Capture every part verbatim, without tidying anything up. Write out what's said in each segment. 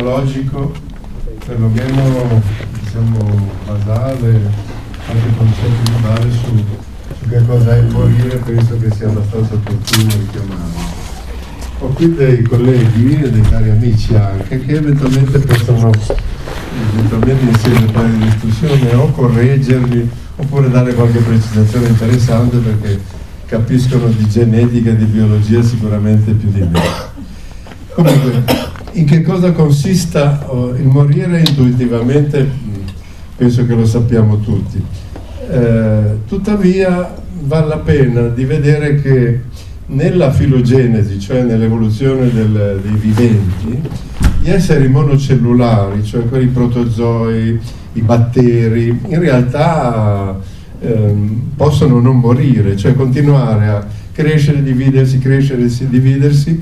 biologico, perlomeno diciamo basale, anche concetto di base su, su che cosa è il morire, penso che sia abbastanza opportuno richiamarlo. Ho qui dei colleghi e dei cari amici anche che eventualmente possono eventualmente insieme a fare discussione o correggermi oppure dare qualche precisazione interessante, perché capiscono di genetica e di biologia sicuramente più di me. Comunque, in che cosa consista oh, il morire? Intuitivamente penso che lo sappiamo tutti, eh, tuttavia vale la pena di vedere che nella filogenesi, cioè nell'evoluzione del, dei viventi, gli esseri monocellulari, cioè quelli protozoi, i batteri, in realtà ehm, possono non morire, cioè continuare a crescere, dividersi, crescere e dividersi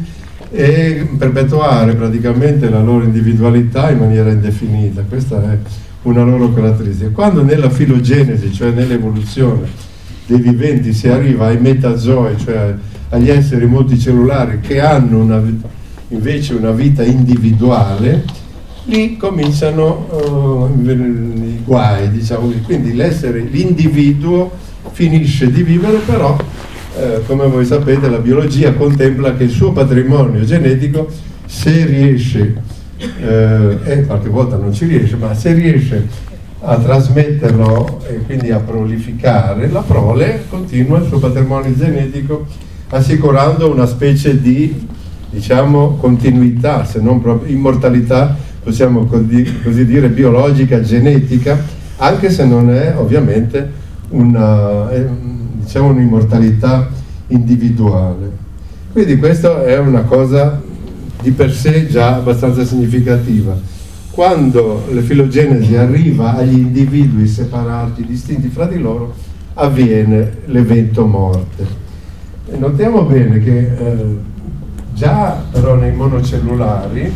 e perpetuare praticamente la loro individualità in maniera indefinita. Questa è una loro caratteristica. Quando nella filogenesi, cioè nell'evoluzione dei viventi, si arriva ai metazoi, cioè agli esseri multicellulari che hanno una, invece una vita individuale, lì cominciano uh, i guai, diciamo così. Quindi l'essere, l'individuo finisce di vivere, però eh, come voi sapete la biologia contempla che il suo patrimonio genetico, se riesce, eh, e qualche volta non ci riesce, ma se riesce a trasmetterlo e quindi a prolificare, la prole continua il suo patrimonio genetico, assicurando una specie di, diciamo, continuità, se non proprio immortalità, possiamo così dire, biologica, genetica, anche se non è ovviamente una, diciamo, un'immortalità individuale. Quindi questa è una cosa di per sé già abbastanza significativa. Quando la filogenesi arriva agli individui separati, distinti fra di loro, avviene l'evento morte. E notiamo bene che eh, già però nei monocellulari,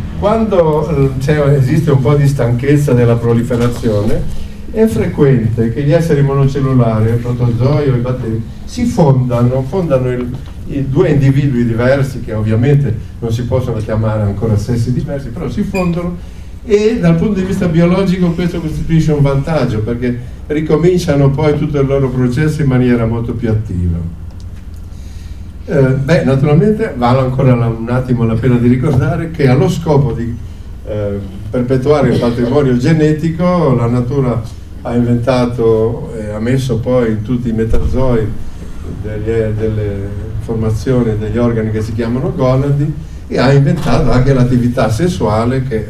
quando eh, esiste un po' di stanchezza della proliferazione, è frequente che gli esseri monocellulari, il protozoi o i batteri, si fondano, fondano il, i due individui diversi, che ovviamente non si possono chiamare ancora sessi diversi, però si fondono, e dal punto di vista biologico questo costituisce un vantaggio, perché ricominciano poi tutto il loro processo in maniera molto più attiva. Eh, beh, naturalmente vale ancora la, un attimo la pena di ricordare che allo scopo di eh, perpetuare il patrimonio genetico, la natura ha inventato e ha messo poi in tutti i metazoi degli, delle formazioni degli organi che si chiamano gonadi, e ha inventato anche l'attività sessuale, che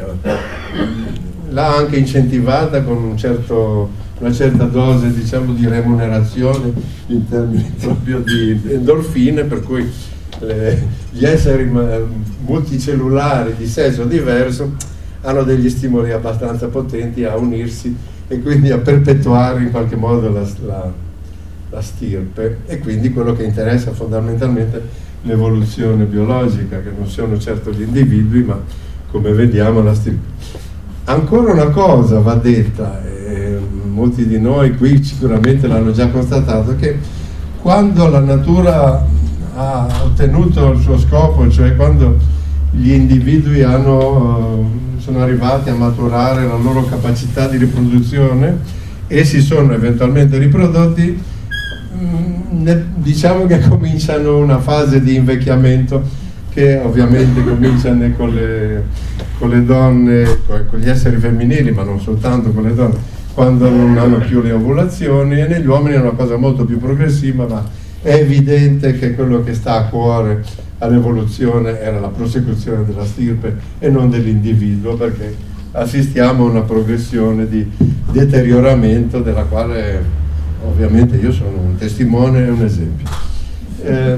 l'ha anche incentivata con un certo, una certa dose, diciamo, di remunerazione in termini proprio di endorfine, per cui le, gli esseri multicellulari di sesso diverso hanno degli stimoli abbastanza potenti a unirsi e quindi a perpetuare in qualche modo la, la, la stirpe, e quindi quello che interessa fondamentalmente l'evoluzione biologica, che non sono certo gli individui, ma come vediamo la stirpe. Ancora una cosa va detta, e molti di noi qui sicuramente l'hanno già constatato, che quando la natura ha ottenuto il suo scopo, cioè quando gli individui hanno, sono arrivati a maturare la loro capacità di riproduzione e si sono eventualmente riprodotti, diciamo che cominciano una fase di invecchiamento che ovviamente comincia con le, con le donne, con gli esseri femminili, ma non soltanto con le donne, quando non hanno più le ovulazioni, e negli uomini è una cosa molto più progressiva, ma è evidente che quello che sta a cuore all'evoluzione era la prosecuzione della stirpe e non dell'individuo, perché assistiamo a una progressione di deterioramento della quale ovviamente io sono un testimone e un esempio. Eh,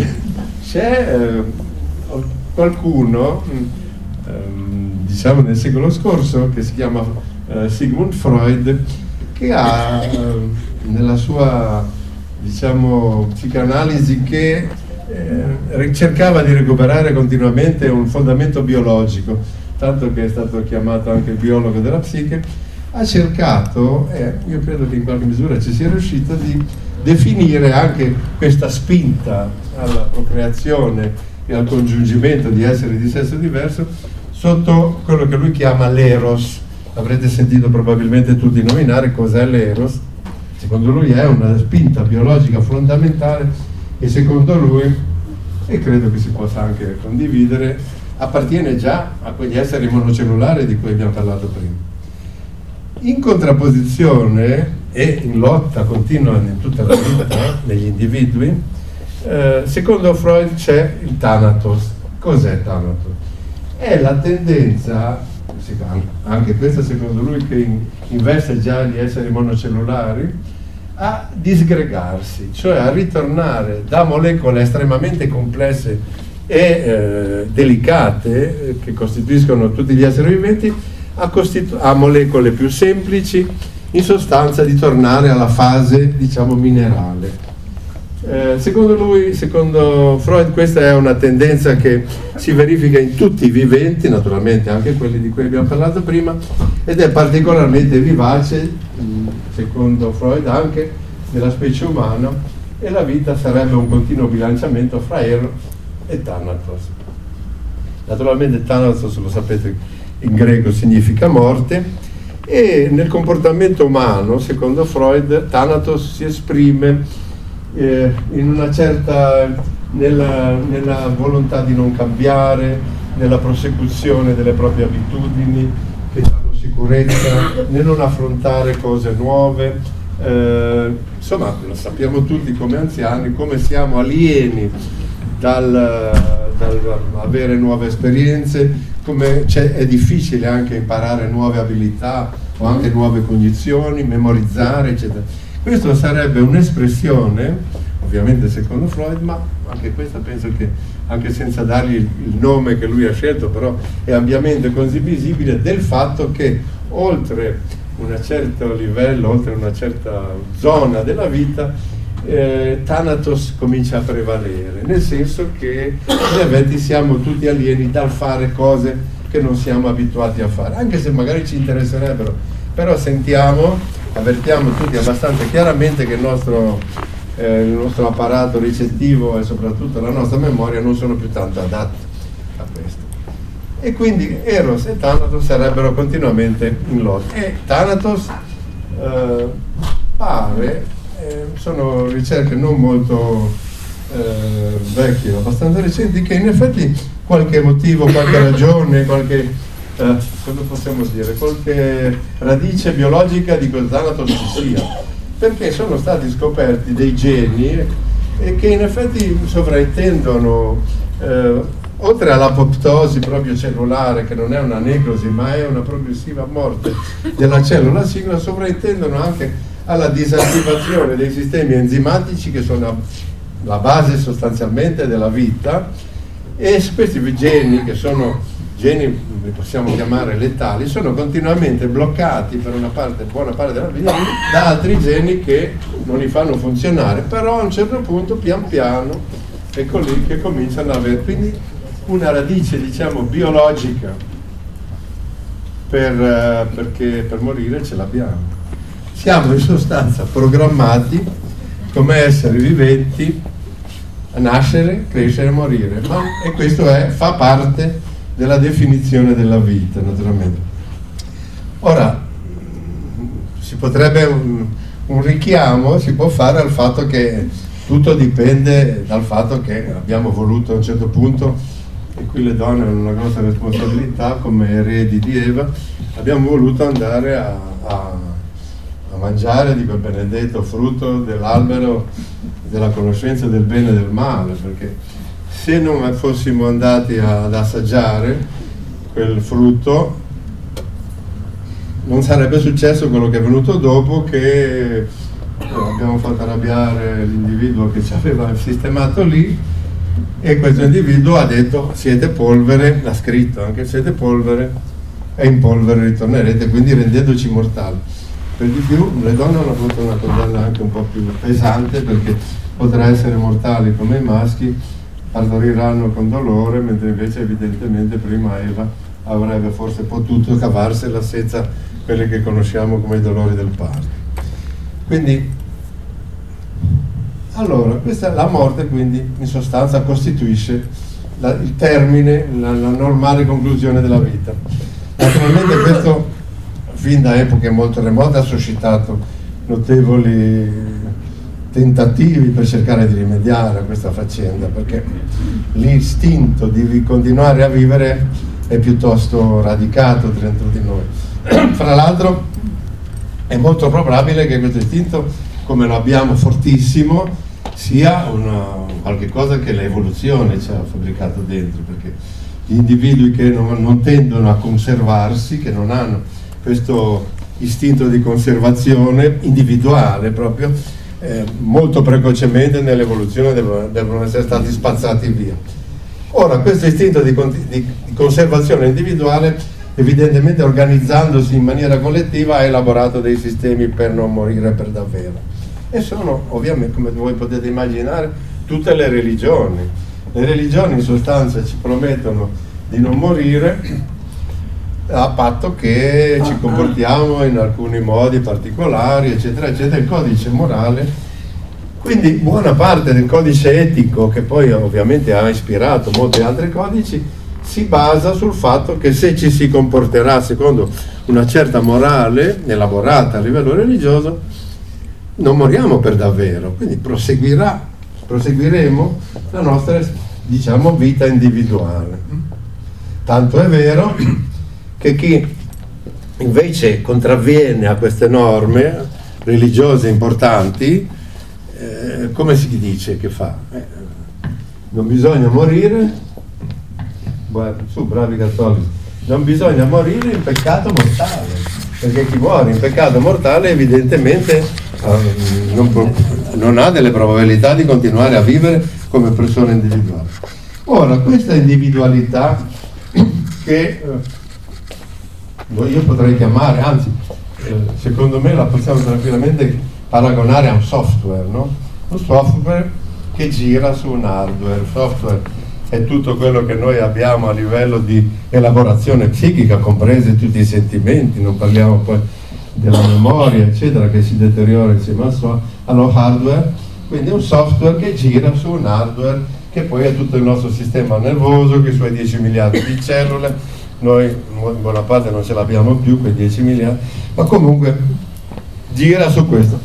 c'è eh, qualcuno, eh, diciamo nel secolo scorso, che si chiama eh, Sigmund Freud, che ha eh, nella sua, diciamo, psicanalisi, che eh, cercava di recuperare continuamente un fondamento biologico, tanto che è stato chiamato anche il biologo della psiche, ha cercato, e eh, io credo che in qualche misura ci sia riuscito, di definire anche questa spinta alla procreazione e al congiungimento di esseri di sesso diverso sotto quello che lui chiama l'eros. Avrete sentito probabilmente tutti nominare cos'è l'eros. Secondo lui è una spinta biologica fondamentale e secondo lui, e credo che si possa anche condividere, appartiene già a quegli esseri monocellulari di cui abbiamo parlato prima. In contrapposizione e in lotta continua in tutta la vita negli individui, eh, secondo Freud c'è il Thanatos. Cos'è Thanatos? È la tendenza, anche questa secondo lui che investe già gli esseri monocellulari, a disgregarsi, cioè a ritornare da molecole estremamente complesse e eh, delicate eh, che costituiscono tutti gli esseri viventi a, a molecole più semplici, in sostanza di tornare alla fase, diciamo, minerale. Eh, secondo lui, secondo Freud, questa è una tendenza che si verifica in tutti i viventi, naturalmente anche quelli di cui abbiamo parlato prima, ed è particolarmente vivace, secondo Freud, anche nella specie umana, e la vita sarebbe un continuo bilanciamento fra Eros e Thanatos. Naturalmente Thanatos, lo sapete, in greco significa morte, e nel comportamento umano, secondo Freud, Thanatos si esprime eh, in una certa, nella, nella volontà di non cambiare, nella prosecuzione delle proprie abitudini che danno sicurezza, nel non affrontare cose nuove. Eh, insomma, lo sappiamo tutti come anziani, come siamo alieni dal, dal avere nuove esperienze, come è difficile anche imparare nuove abilità o anche nuove cognizioni, memorizzare, eccetera. Questo sarebbe un'espressione, ovviamente secondo Freud, ma anche questa penso che, anche senza dargli il, il nome che lui ha scelto, però è ampiamente condivisibile, del fatto che oltre un certo livello, oltre una certa zona della vita, eh, Thanatos comincia a prevalere, nel senso che in effetti siamo tutti alieni dal fare cose che non siamo abituati a fare, anche se magari ci interesserebbero, però sentiamo, avvertiamo tutti abbastanza chiaramente che il nostro, eh, il nostro apparato ricettivo e soprattutto la nostra memoria non sono più tanto adatti a questo. E quindi Eros e Thanatos sarebbero continuamente in lotta. E Thanatos eh, pare, eh, sono ricerche non molto eh, vecchie, abbastanza recenti, che in effetti qualche motivo, qualche ragione, qualche, eh, cosa possiamo dire, qualche radice biologica di quel Thanatos ci sia, perché sono stati scoperti dei geni eh, che in effetti sovraintendono, eh, oltre all'apoptosi proprio cellulare, che non è una necrosi ma è una progressiva morte della cellula singola, sovraintendono anche alla disattivazione dei sistemi enzimatici che sono la base sostanzialmente della vita, e questi geni, che sono geni, li possiamo chiamare letali, sono continuamente bloccati per una parte, buona parte della vita da altri geni che non li fanno funzionare, però a un certo punto pian piano ecco lì che cominciano ad avere quindi una radice, diciamo, biologica per, uh, perché per morire ce l'abbiamo. Siamo in sostanza programmati come esseri viventi a nascere, crescere e morire, ma, e questo è, fa parte della definizione della vita, naturalmente. Ora, si potrebbe un, un richiamo si può fare al fatto che tutto dipende dal fatto che abbiamo voluto a un certo punto, e qui le donne hanno una grossa responsabilità come eredi di Eva, abbiamo voluto andare a, a, a mangiare di quel benedetto frutto dell'albero della conoscenza del bene e del male, perché se non fossimo andati ad assaggiare quel frutto non sarebbe successo quello che è venuto dopo, che abbiamo fatto arrabbiare l'individuo che ci aveva sistemato lì, e questo individuo ha detto: siete polvere, l'ha scritto anche, siete polvere e in polvere ritornerete, quindi rendendoci mortali. Per di più le donne hanno avuto una condanna anche un po' più pesante, perché oltre a essere mortali come i maschi partoriranno con dolore, mentre invece evidentemente prima Eva avrebbe forse potuto cavarsela senza quelle che conosciamo come i dolori del parto. Quindi allora, questa, la morte quindi in sostanza costituisce la, il termine, la, la normale conclusione della vita. Naturalmente questo, fin da epoche molto remote, ha suscitato notevoli tentativi per cercare di rimediare a questa faccenda, perché l'istinto di continuare a vivere è piuttosto radicato dentro di noi. Fra l'altro è molto probabile che questo istinto, come lo abbiamo fortissimo, sia una, qualche cosa che l'evoluzione ci ha fabbricato dentro, perché gli individui che non, non tendono a conservarsi, che non hanno questo istinto di conservazione individuale proprio, eh, molto precocemente nell'evoluzione devono, devono essere stati spazzati via. Ora, questo istinto di, di, di conservazione individuale, evidentemente organizzandosi in maniera collettiva, ha elaborato dei sistemi per non morire per davvero, e sono ovviamente, come voi potete immaginare, tutte le religioni. Le religioni in sostanza ci promettono di non morire a patto che ci comportiamo in alcuni modi particolari, eccetera eccetera. Il codice morale, quindi buona parte del codice etico, che poi ovviamente ha ispirato molti altri codici, si basa sul fatto che se ci si comporterà secondo una certa morale elaborata a livello religioso, non moriamo per davvero, quindi proseguirà, proseguiremo la nostra, diciamo, vita individuale. Tanto è vero che chi invece contravviene a queste norme religiose importanti, eh, come si dice che fa? Eh, non bisogna morire, guarda, su, bravi cattolici, non bisogna morire in peccato mortale, perché chi muore in peccato mortale evidentemente eh, non, non ha delle probabilità di continuare a vivere come persona individuale. Ora, questa individualità che eh, io potrei chiamare, anzi, eh, secondo me la possiamo tranquillamente paragonare a un software, no? Un software che gira su un hardware. Il software è tutto quello che noi abbiamo a livello di elaborazione psichica, compresi tutti i sentimenti, non parliamo poi della memoria, eccetera, che si deteriora insieme al so- allo hardware. Quindi è un software che gira su un hardware che poi è tutto il nostro sistema nervoso, che i suoi dieci miliardi di cellule. Noi in buona parte non ce l'abbiamo più, quei dieci miliardi, ma comunque gira su questo.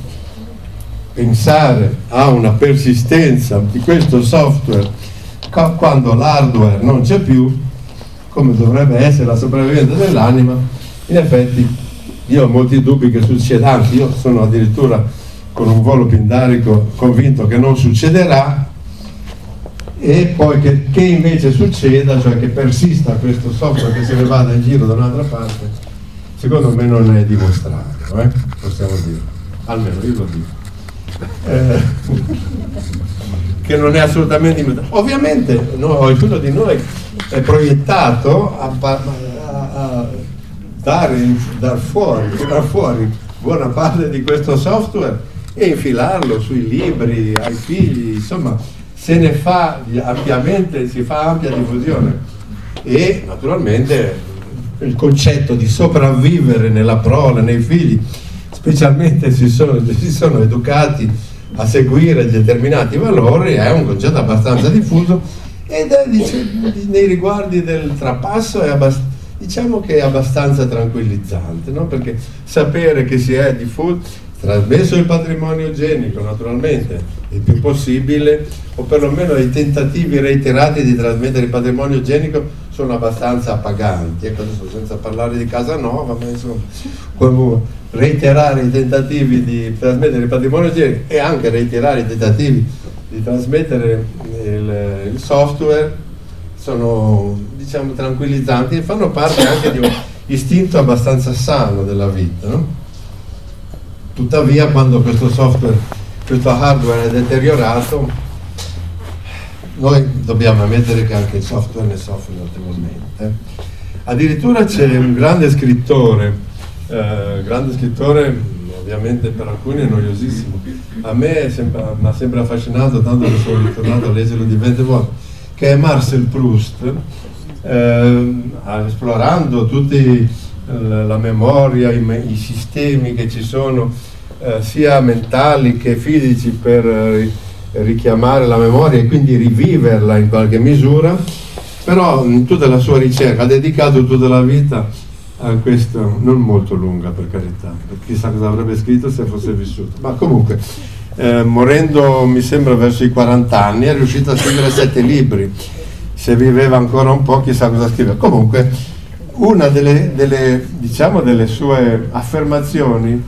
Pensare a una persistenza di questo software quando l'hardware non c'è più, come dovrebbe essere la sopravvivenza dell'anima, in effetti io ho molti dubbi che succeda, anzi io sono addirittura con un volo pindarico convinto che non succederà. E poi che, che invece succeda, cioè che persista questo software, che se ne vada in giro da un'altra parte, secondo me non è dimostrato, eh? Possiamo dire, almeno io lo dico, eh, che non è assolutamente dimostrato. Ovviamente no, ognuno di noi è proiettato a, a, a dare, dar fuori, tirar fuori buona parte di questo software e infilarlo sui libri, ai figli, insomma se ne fa ampiamente, si fa ampia diffusione, e naturalmente il concetto di sopravvivere nella prole, nei figli, specialmente si sono, si sono educati a seguire determinati valori, è un concetto abbastanza diffuso, ed è, dice, nei riguardi del trapasso è abbast- diciamo che è abbastanza tranquillizzante, no? Perché sapere che si è diffuso, trasmesso il patrimonio genico, naturalmente il più possibile, o perlomeno i tentativi reiterati di trasmettere il patrimonio genico sono abbastanza appaganti. Ecco, adesso senza parlare di Casanova, ma insomma, come reiterare i tentativi di trasmettere il patrimonio genico e anche reiterare i tentativi di trasmettere il, il software sono, diciamo, tranquillizzanti e fanno parte anche di un istinto abbastanza sano della vita, no? Tuttavia, quando questo software, questo hardware è deteriorato, noi dobbiamo ammettere che anche il software ne soffre notevolmente. Addirittura c'è un grande scrittore, eh, grande scrittore, ovviamente per alcuni è noiosissimo, a me sembra, mi ha sempre affascinato, tanto che sono ritornato a leggerlo di venti volte, che è Marcel Proust, eh, esplorando tutti la memoria, i, i sistemi che ci sono, eh, sia mentali che fisici, per eh, richiamare la memoria e quindi riviverla in qualche misura, però in tutta la sua ricerca ha dedicato tutta la vita a questo, non molto lunga per carità, chissà cosa avrebbe scritto se fosse vissuto, ma comunque eh, morendo mi sembra verso i quaranta anni è riuscito a scrivere sette libri, se viveva ancora un po' chissà cosa scriveva. Comunque una delle, delle, diciamo, delle sue affermazioni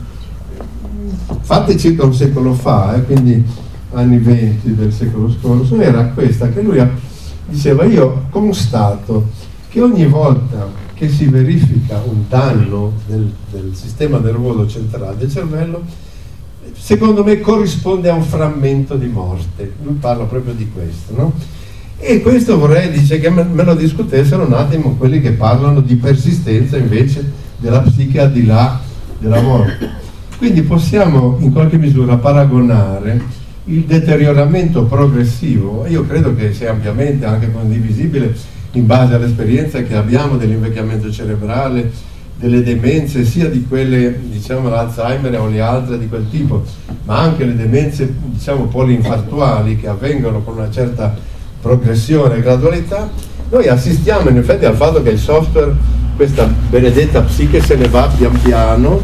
fatte circa un secolo fa, eh, quindi anni venti del secolo scorso, era questa, che lui diceva: io constato che ogni volta che si verifica un danno del, del sistema nervoso centrale del cervello, secondo me corrisponde a un frammento di morte. Lui parla proprio di questo, no? E questo vorrei, dice, che me, me lo discutessero un attimo quelli che parlano di persistenza invece della psiche al di là della morte. Quindi possiamo in qualche misura paragonare il deterioramento progressivo, io credo che sia ampiamente anche condivisibile in base all'esperienza che abbiamo dell'invecchiamento cerebrale, delle demenze, sia di quelle, diciamo, l'Alzheimer o le altre di quel tipo, ma anche le demenze, diciamo, polinfartuali che avvengono con una certa progressione e gradualità. Noi assistiamo in effetti al fatto che il software, questa benedetta psiche, se ne va pian piano,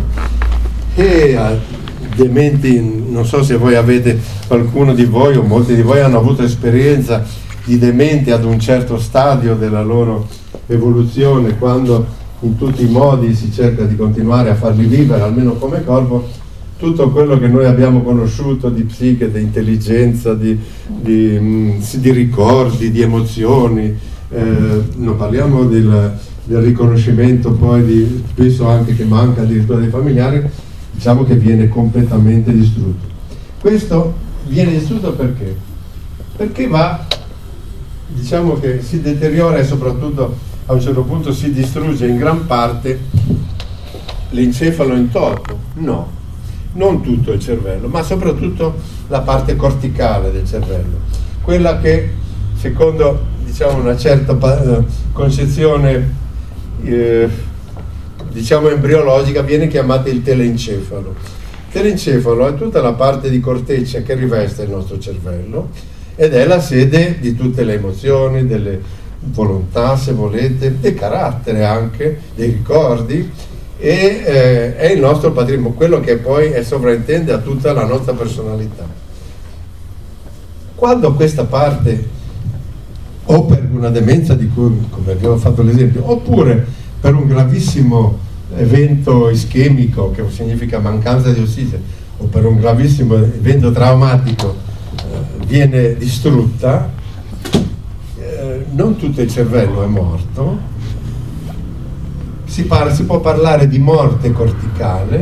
e a dementi, non so se voi avete, qualcuno di voi o molti di voi hanno avuto esperienza di dementi ad un certo stadio della loro evoluzione, quando in tutti i modi si cerca di continuare a farli vivere, almeno come corpo, tutto quello che noi abbiamo conosciuto di psiche, di intelligenza, di, di, di ricordi, di emozioni, eh, non parliamo del, del riconoscimento poi di, spesso anche che manca addirittura dei familiari, diciamo che viene completamente distrutto. Questo viene distrutto perché? Perché va, diciamo che si deteriora e soprattutto a un certo punto si distrugge in gran parte l'encefalo in toto. No, non tutto il cervello, ma soprattutto la parte corticale del cervello, quella che secondo, diciamo, una certa eh, concezione eh, diciamo embriologica viene chiamata il telencefalo. Il telencefalo è tutta la parte di corteccia che riveste il nostro cervello ed è la sede di tutte le emozioni, delle volontà, se volete, del carattere anche, dei ricordi, e eh, è il nostro patrimonio, quello che poi è, sovraintende a tutta la nostra personalità. Quando questa parte, o per una demenza di cui, come abbiamo fatto l'esempio, oppure per un gravissimo evento ischemico, che significa mancanza di ossigeno, o per un gravissimo evento traumatico, eh, viene distrutta, eh, non tutto il cervello è morto, si, parla, si può parlare di morte corticale,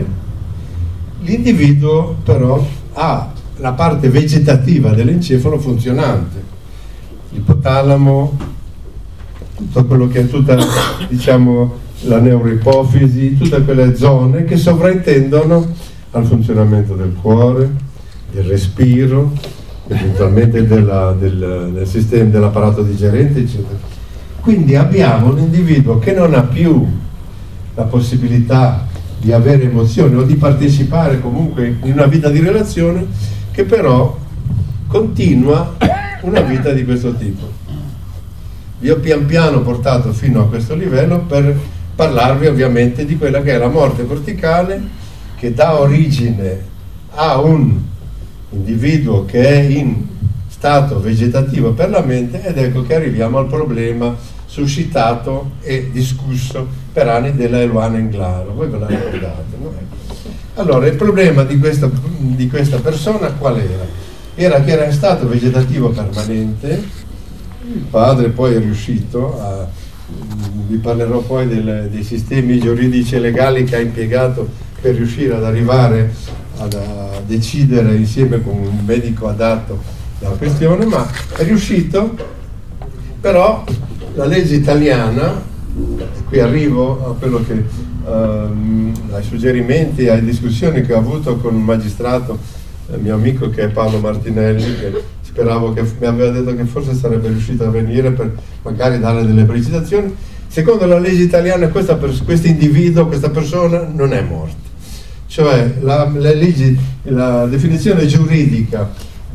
l'individuo però ha la parte vegetativa dell'encefalo funzionante, l'ipotalamo, tutto quello che è tutta, diciamo, la neuroipofisi, tutte quelle zone che sovraintendono al funzionamento del cuore, del respiro, eventualmente della, del, del sistema dell'apparato digerente, eccetera. Quindi abbiamo un individuo che non ha più la possibilità di avere emozioni o di partecipare comunque in una vita di relazione, che però continua una vita di questo tipo. Vi ho pian piano portato fino a questo livello per parlarvi ovviamente di quella che è la morte corticale, che dà origine a un individuo che è in stato vegetativo per la mente, ed ecco che arriviamo al problema suscitato e discusso per anni della Eluana Englaro. Voi ve la ricordate, no? Allora, il problema di questa, di questa persona qual era? Era che era in stato vegetativo permanente. Il padre poi è riuscito a, vi parlerò poi del, dei sistemi giuridici e legali che ha impiegato per riuscire ad arrivare ad, a decidere insieme con un medico adatto la questione, ma è riuscito. Però la legge italiana, e qui arrivo a quello che um, ai suggerimenti, alle discussioni che ho avuto con un magistrato, il mio amico che è Paolo Martinelli, che speravo, che mi aveva detto che forse sarebbe riuscito a venire per magari dare delle precisazioni. Secondo la legge italiana questo individuo, questa persona non è morta, cioè la, la, legge, la definizione giuridica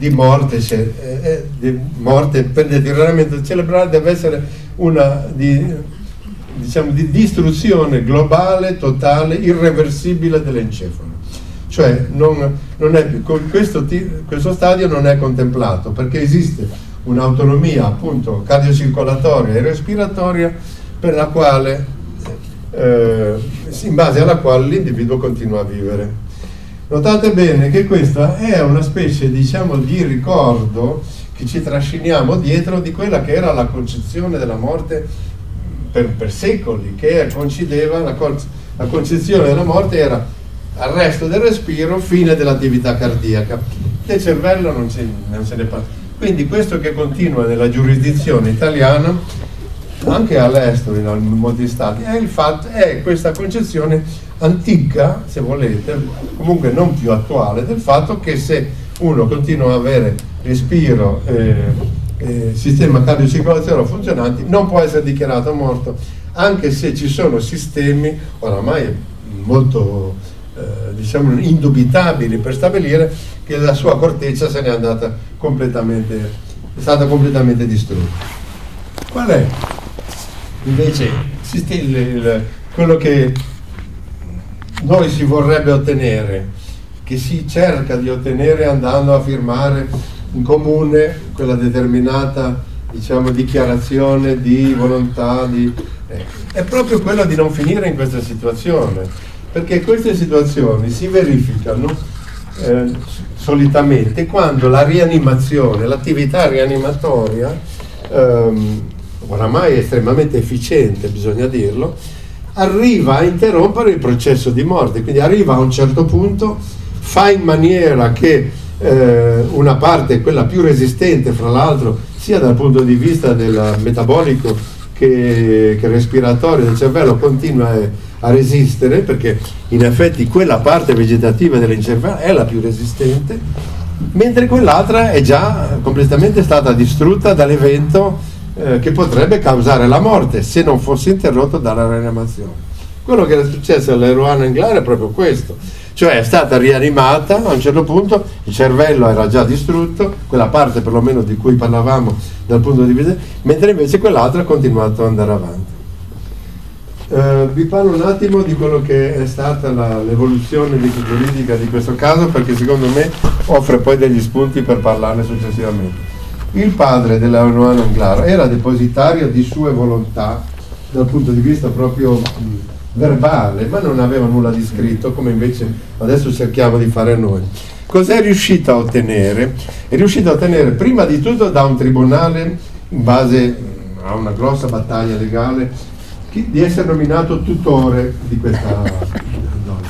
di morte, eh, di morte per deterioramento cerebrale deve essere una di, diciamo, di distruzione globale, totale, irreversibile dell'encefalo. Cioè non, non è, questo, questo stadio non è contemplato perché esiste un'autonomia appunto cardiocircolatoria e respiratoria per la quale, eh, in base alla quale l'individuo continua a vivere. Notate bene che questa è una specie, diciamo, di ricordo che ci trasciniamo dietro di quella che era la concezione della morte per, per secoli, che coincideva, la, la concezione della morte era arresto del respiro, fine dell'attività cardiaca. Del cervello non, non se ne parla. Quindi questo che continua nella giurisdizione italiana, anche all'estero in molti stati, è, il fatto, è questa concezione antica, se volete, comunque non più attuale, del fatto che se uno continua ad avere respiro, eh, eh, sistema cardiocircolatorio funzionanti, non può essere dichiarato morto, anche se ci sono sistemi oramai molto eh, diciamo indubitabili per stabilire che la sua corteccia se n'è andata completamente, è stata completamente distrutta. Qual è invece il, il, quello che noi si vorrebbe ottenere, che si cerca di ottenere andando a firmare in comune quella determinata, diciamo, dichiarazione di volontà, di, eh, è proprio quello di non finire in questa situazione, perché queste situazioni si verificano eh, solitamente quando la rianimazione, l'attività rianimatoria, ehm, oramai estremamente efficiente, bisogna dirlo, arriva a interrompere il processo di morte, quindi arriva a un certo punto, fa in maniera che eh, una parte, quella più resistente fra l'altro, sia dal punto di vista del metabolico che, che respiratorio del cervello, continua a, a resistere, perché in effetti quella parte vegetativa dell'encervello è la più resistente, mentre quell'altra è già completamente stata distrutta dall'evento Eh, che potrebbe causare la morte se non fosse interrotto dalla rianimazione. Quello che era successo all'Eruana Englaro è proprio questo, cioè è stata rianimata, a un certo punto il cervello era già distrutto, quella parte perlomeno di cui parlavamo dal punto di vista, mentre invece quell'altra ha continuato ad andare avanti. Eh, vi parlo un attimo di quello che è stata la, l'evoluzione giuridica di questo caso, perché secondo me offre poi degli spunti per parlarne successivamente. Il padre della Eruana Englaro era depositario di sue volontà dal punto di vista proprio mh, verbale, ma non aveva nulla di scritto, come invece adesso cerchiamo di fare noi. Cos'è riuscito a ottenere? È riuscito a ottenere prima di tutto da un tribunale, in base a una grossa battaglia legale, di essere nominato tutore di questa donna.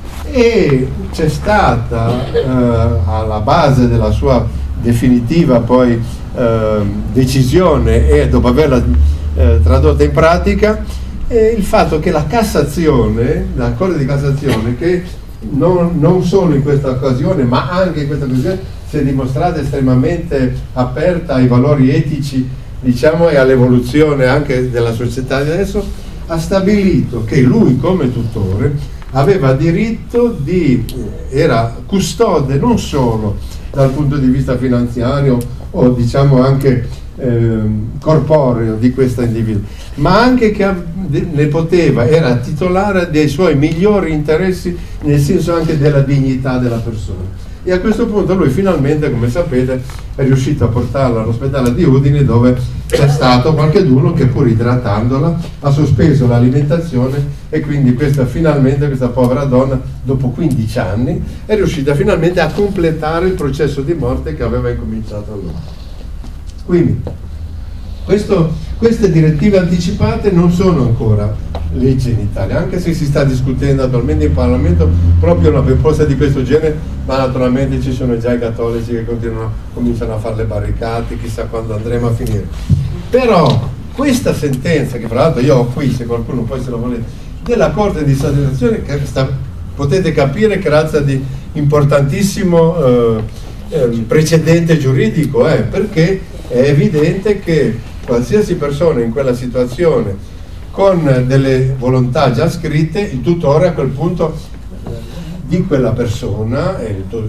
E c'è stata eh, alla base della sua definitiva poi eh, decisione, e dopo averla eh, tradotta in pratica, eh, il fatto che la Cassazione, la Corte di Cassazione, che non, non solo in questa occasione ma anche in questa occasione si è dimostrata estremamente aperta ai valori etici, diciamo, e all'evoluzione anche della società di adesso, ha stabilito che lui come tutore aveva diritto di, era custode non solo dal punto di vista finanziario o diciamo anche eh, corporeo di questa individuo, ma anche che ne poteva, era titolare dei suoi migliori interessi, nel senso anche della dignità della persona. E a questo punto lui finalmente, come sapete, è riuscito a portarla all'ospedale di Udine, dove c'è stato qualcheduno che, pur idratandola, ha sospeso l'alimentazione, e quindi questa finalmente, questa povera donna, dopo quindici anni, è riuscita finalmente a completare il processo di morte che aveva incominciato allora. Quindi questo, queste direttive anticipate non sono ancora legge in Italia, anche se si sta discutendo attualmente in Parlamento proprio una proposta di questo genere, ma naturalmente ci sono già i cattolici che continuano, cominciano a fare le barricate, chissà quando andremo a finire. Però questa sentenza, che fra l'altro io ho qui, se qualcuno poi se lo volete, della Corte di Cassazione, che sta, potete capire che razza di importantissimo eh, eh, precedente giuridico è, perché è evidente che qualsiasi persona in quella situazione con delle volontà già scritte, il tutore a quel punto di quella persona, il,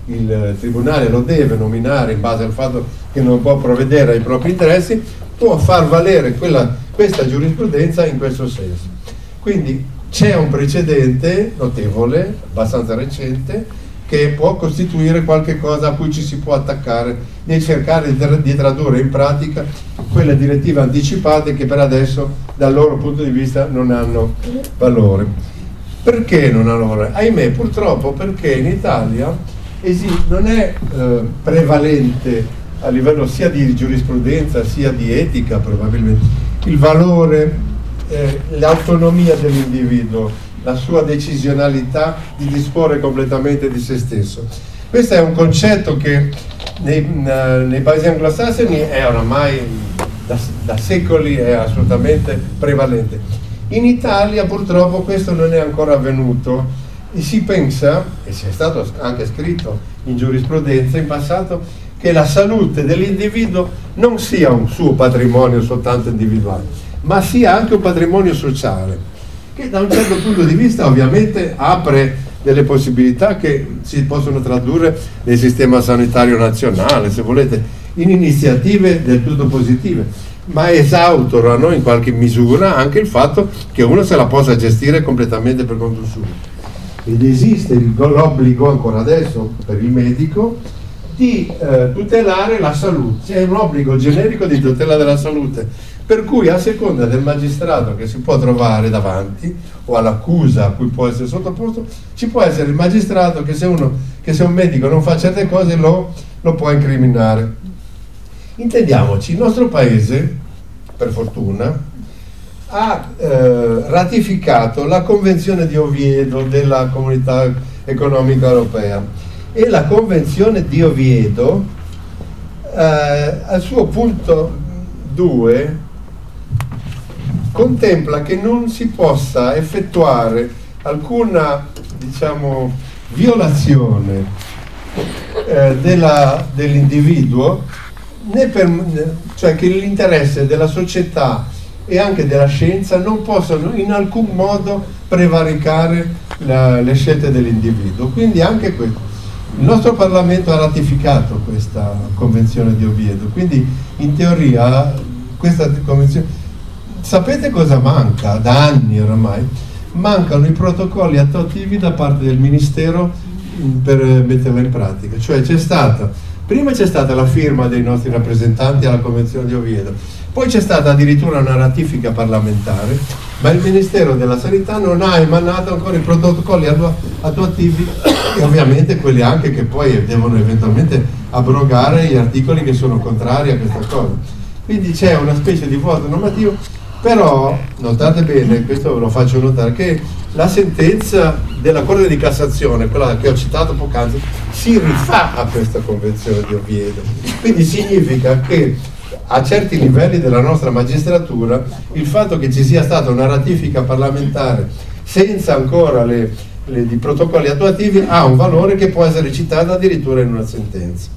il tribunale lo deve nominare in base al fatto che non può provvedere ai propri interessi, può far valere quella, questa giurisprudenza in questo senso. Quindi c'è un precedente notevole, abbastanza recente, che può costituire qualche cosa a cui ci si può attaccare nel cercare di tradurre in pratica quelle direttive anticipate che per adesso dal loro punto di vista non hanno valore. Perché non hanno valore? Ahimè, purtroppo perché in Italia non è eh, prevalente a livello sia di giurisprudenza sia di etica probabilmente il valore, eh, l'autonomia dell'individuo, la sua decisionalità di disporre completamente di se stesso. Questo è un concetto che nei, nei paesi anglosassoni è oramai da, da secoli è assolutamente prevalente. In Italia purtroppo questo non è ancora avvenuto e si pensa, e si è stato anche scritto in giurisprudenza in passato, che la salute dell'individuo non sia un suo patrimonio soltanto individuale, ma sia anche un patrimonio sociale, che da un certo punto di vista ovviamente apre delle possibilità che si possono tradurre nel sistema sanitario nazionale, se volete, in iniziative del tutto positive, ma esautorano in qualche misura anche il fatto che uno se la possa gestire completamente per conto suo. Ed esiste l'obbligo ancora adesso per il medico di eh, tutelare la salute, c'è un obbligo generico di tutela della salute, per cui a seconda del magistrato che si può trovare davanti o all'accusa a cui può essere sottoposto, ci può essere il magistrato che se, uno, che se un medico non fa certe cose lo, lo può incriminare. Intendiamoci, il nostro paese, per fortuna, ha eh, ratificato la Convenzione di Oviedo della Comunità Economica Europea e la Convenzione di Oviedo eh, al suo punto due contempla che non si possa effettuare alcuna, diciamo, violazione eh, dell'individuo, né per, cioè che l'interesse della società e anche della scienza non possono in alcun modo prevaricare la, le scelte dell'individuo. Quindi anche questo. Il nostro Parlamento ha ratificato questa Convenzione di Oviedo, quindi in teoria questa Convenzione... Sapete cosa manca? Da anni oramai mancano i protocolli attuativi da parte del Ministero per metterla in pratica. Cioè c'è stata, prima c'è stata la firma dei nostri rappresentanti alla Convenzione di Oviedo, poi c'è stata addirittura una ratifica parlamentare, ma il Ministero della Sanità non ha emanato ancora i protocolli attuativi e ovviamente quelli anche che poi devono eventualmente abrogare gli articoli che sono contrari a questa cosa. Quindi c'è una specie di vuoto normativo, però notate bene, questo ve lo faccio notare, che la sentenza della Corte di Cassazione, quella che ho citato poc'anzi, si rifà a questa Convenzione di Oviedo. Quindi significa che a certi livelli della nostra magistratura il fatto che ci sia stata una ratifica parlamentare senza ancora le, le, i protocolli attuativi ha un valore che può essere citato addirittura in una sentenza.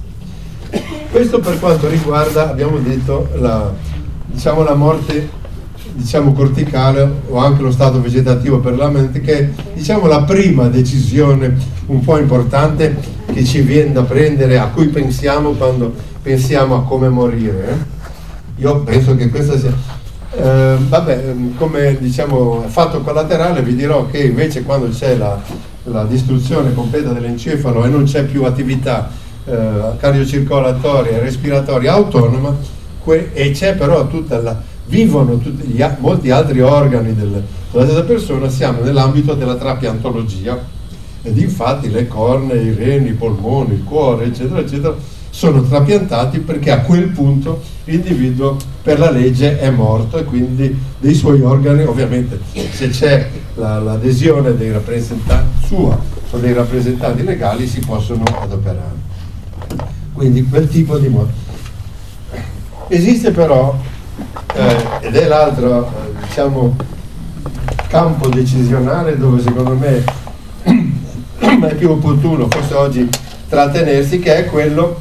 Questo per quanto riguarda, abbiamo detto, la, diciamo, la morte diciamo corticale o anche lo stato vegetativo per la mente, che è, diciamo, la prima decisione un po' importante che ci viene da prendere, a cui pensiamo quando pensiamo a come morire. Eh? Io penso che questa sia eh, vabbè, come diciamo fatto collaterale vi dirò che invece quando c'è la, la distruzione completa dell'encefalo e non c'è più attività eh, cardiocircolatoria e respiratoria autonoma e c'è però tutta la vivono tutti gli, molti altri organi del, della stessa persona, siamo nell'ambito della trapiantologia ed infatti le cornee, i reni, i polmoni, il cuore eccetera eccetera sono trapiantati perché a quel punto l'individuo per la legge è morto e quindi dei suoi organi, ovviamente se c'è l'adesione la, dei rappresentanti sua o dei rappresentanti legali, si possono adoperare. Quindi quel tipo di morte esiste però Eh, ed è l'altro eh, diciamo campo decisionale dove secondo me è più opportuno forse oggi trattenersi, che è quello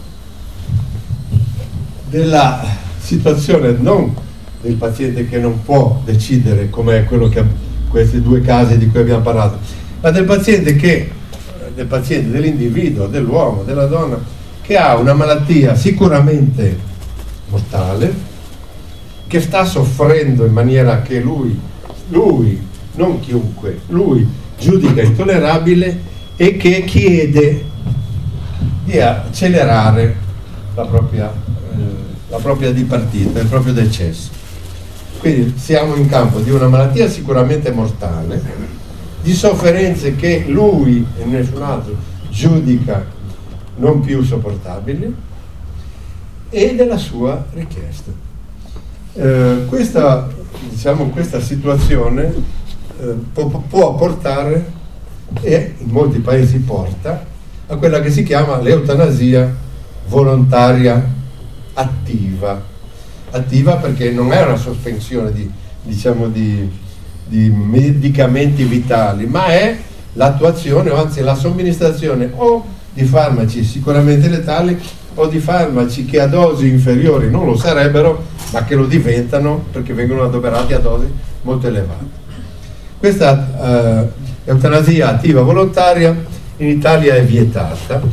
della situazione non del paziente che non può decidere, come è quello che questi due casi di cui abbiamo parlato, ma del paziente che del paziente, dell'individuo, dell'uomo, della donna, che ha una malattia sicuramente mortale, che sta soffrendo in maniera che lui, lui, non chiunque, lui giudica intollerabile e che chiede di accelerare la propria, eh, la propria dipartita, il proprio decesso. Quindi siamo in campo di una malattia sicuramente mortale, di sofferenze che lui e nessun altro giudica non più sopportabili, e della sua richiesta. Eh, questa, diciamo, questa situazione eh, può, può portare, e in molti paesi porta, a quella che si chiama l'eutanasia volontaria attiva. Attiva perché non è una sospensione di, diciamo, di, di medicamenti vitali, ma è l'attuazione, o anzi la somministrazione o di farmaci sicuramente letali o di farmaci che a dosi inferiori non lo sarebbero, ma che lo diventano perché vengono adoperati a dosi molto elevate. Questa eh, eutanasia attiva volontaria in Italia è vietata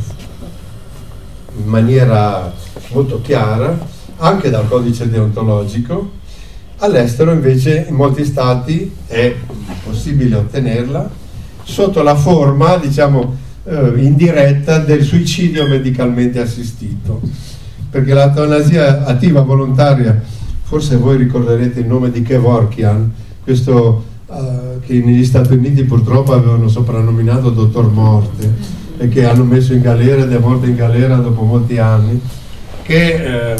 in maniera molto chiara anche dal codice deontologico. All'estero invece in molti stati è possibile ottenerla sotto la forma, diciamo, eh, indiretta del suicidio medicalmente assistito, perché l'eutanasia attiva volontaria, forse voi ricorderete il nome di Kevorkian, questo eh, che negli Stati Uniti purtroppo avevano soprannominato Dottor Morte e che hanno messo in galera ed è morto in galera dopo molti anni, che eh,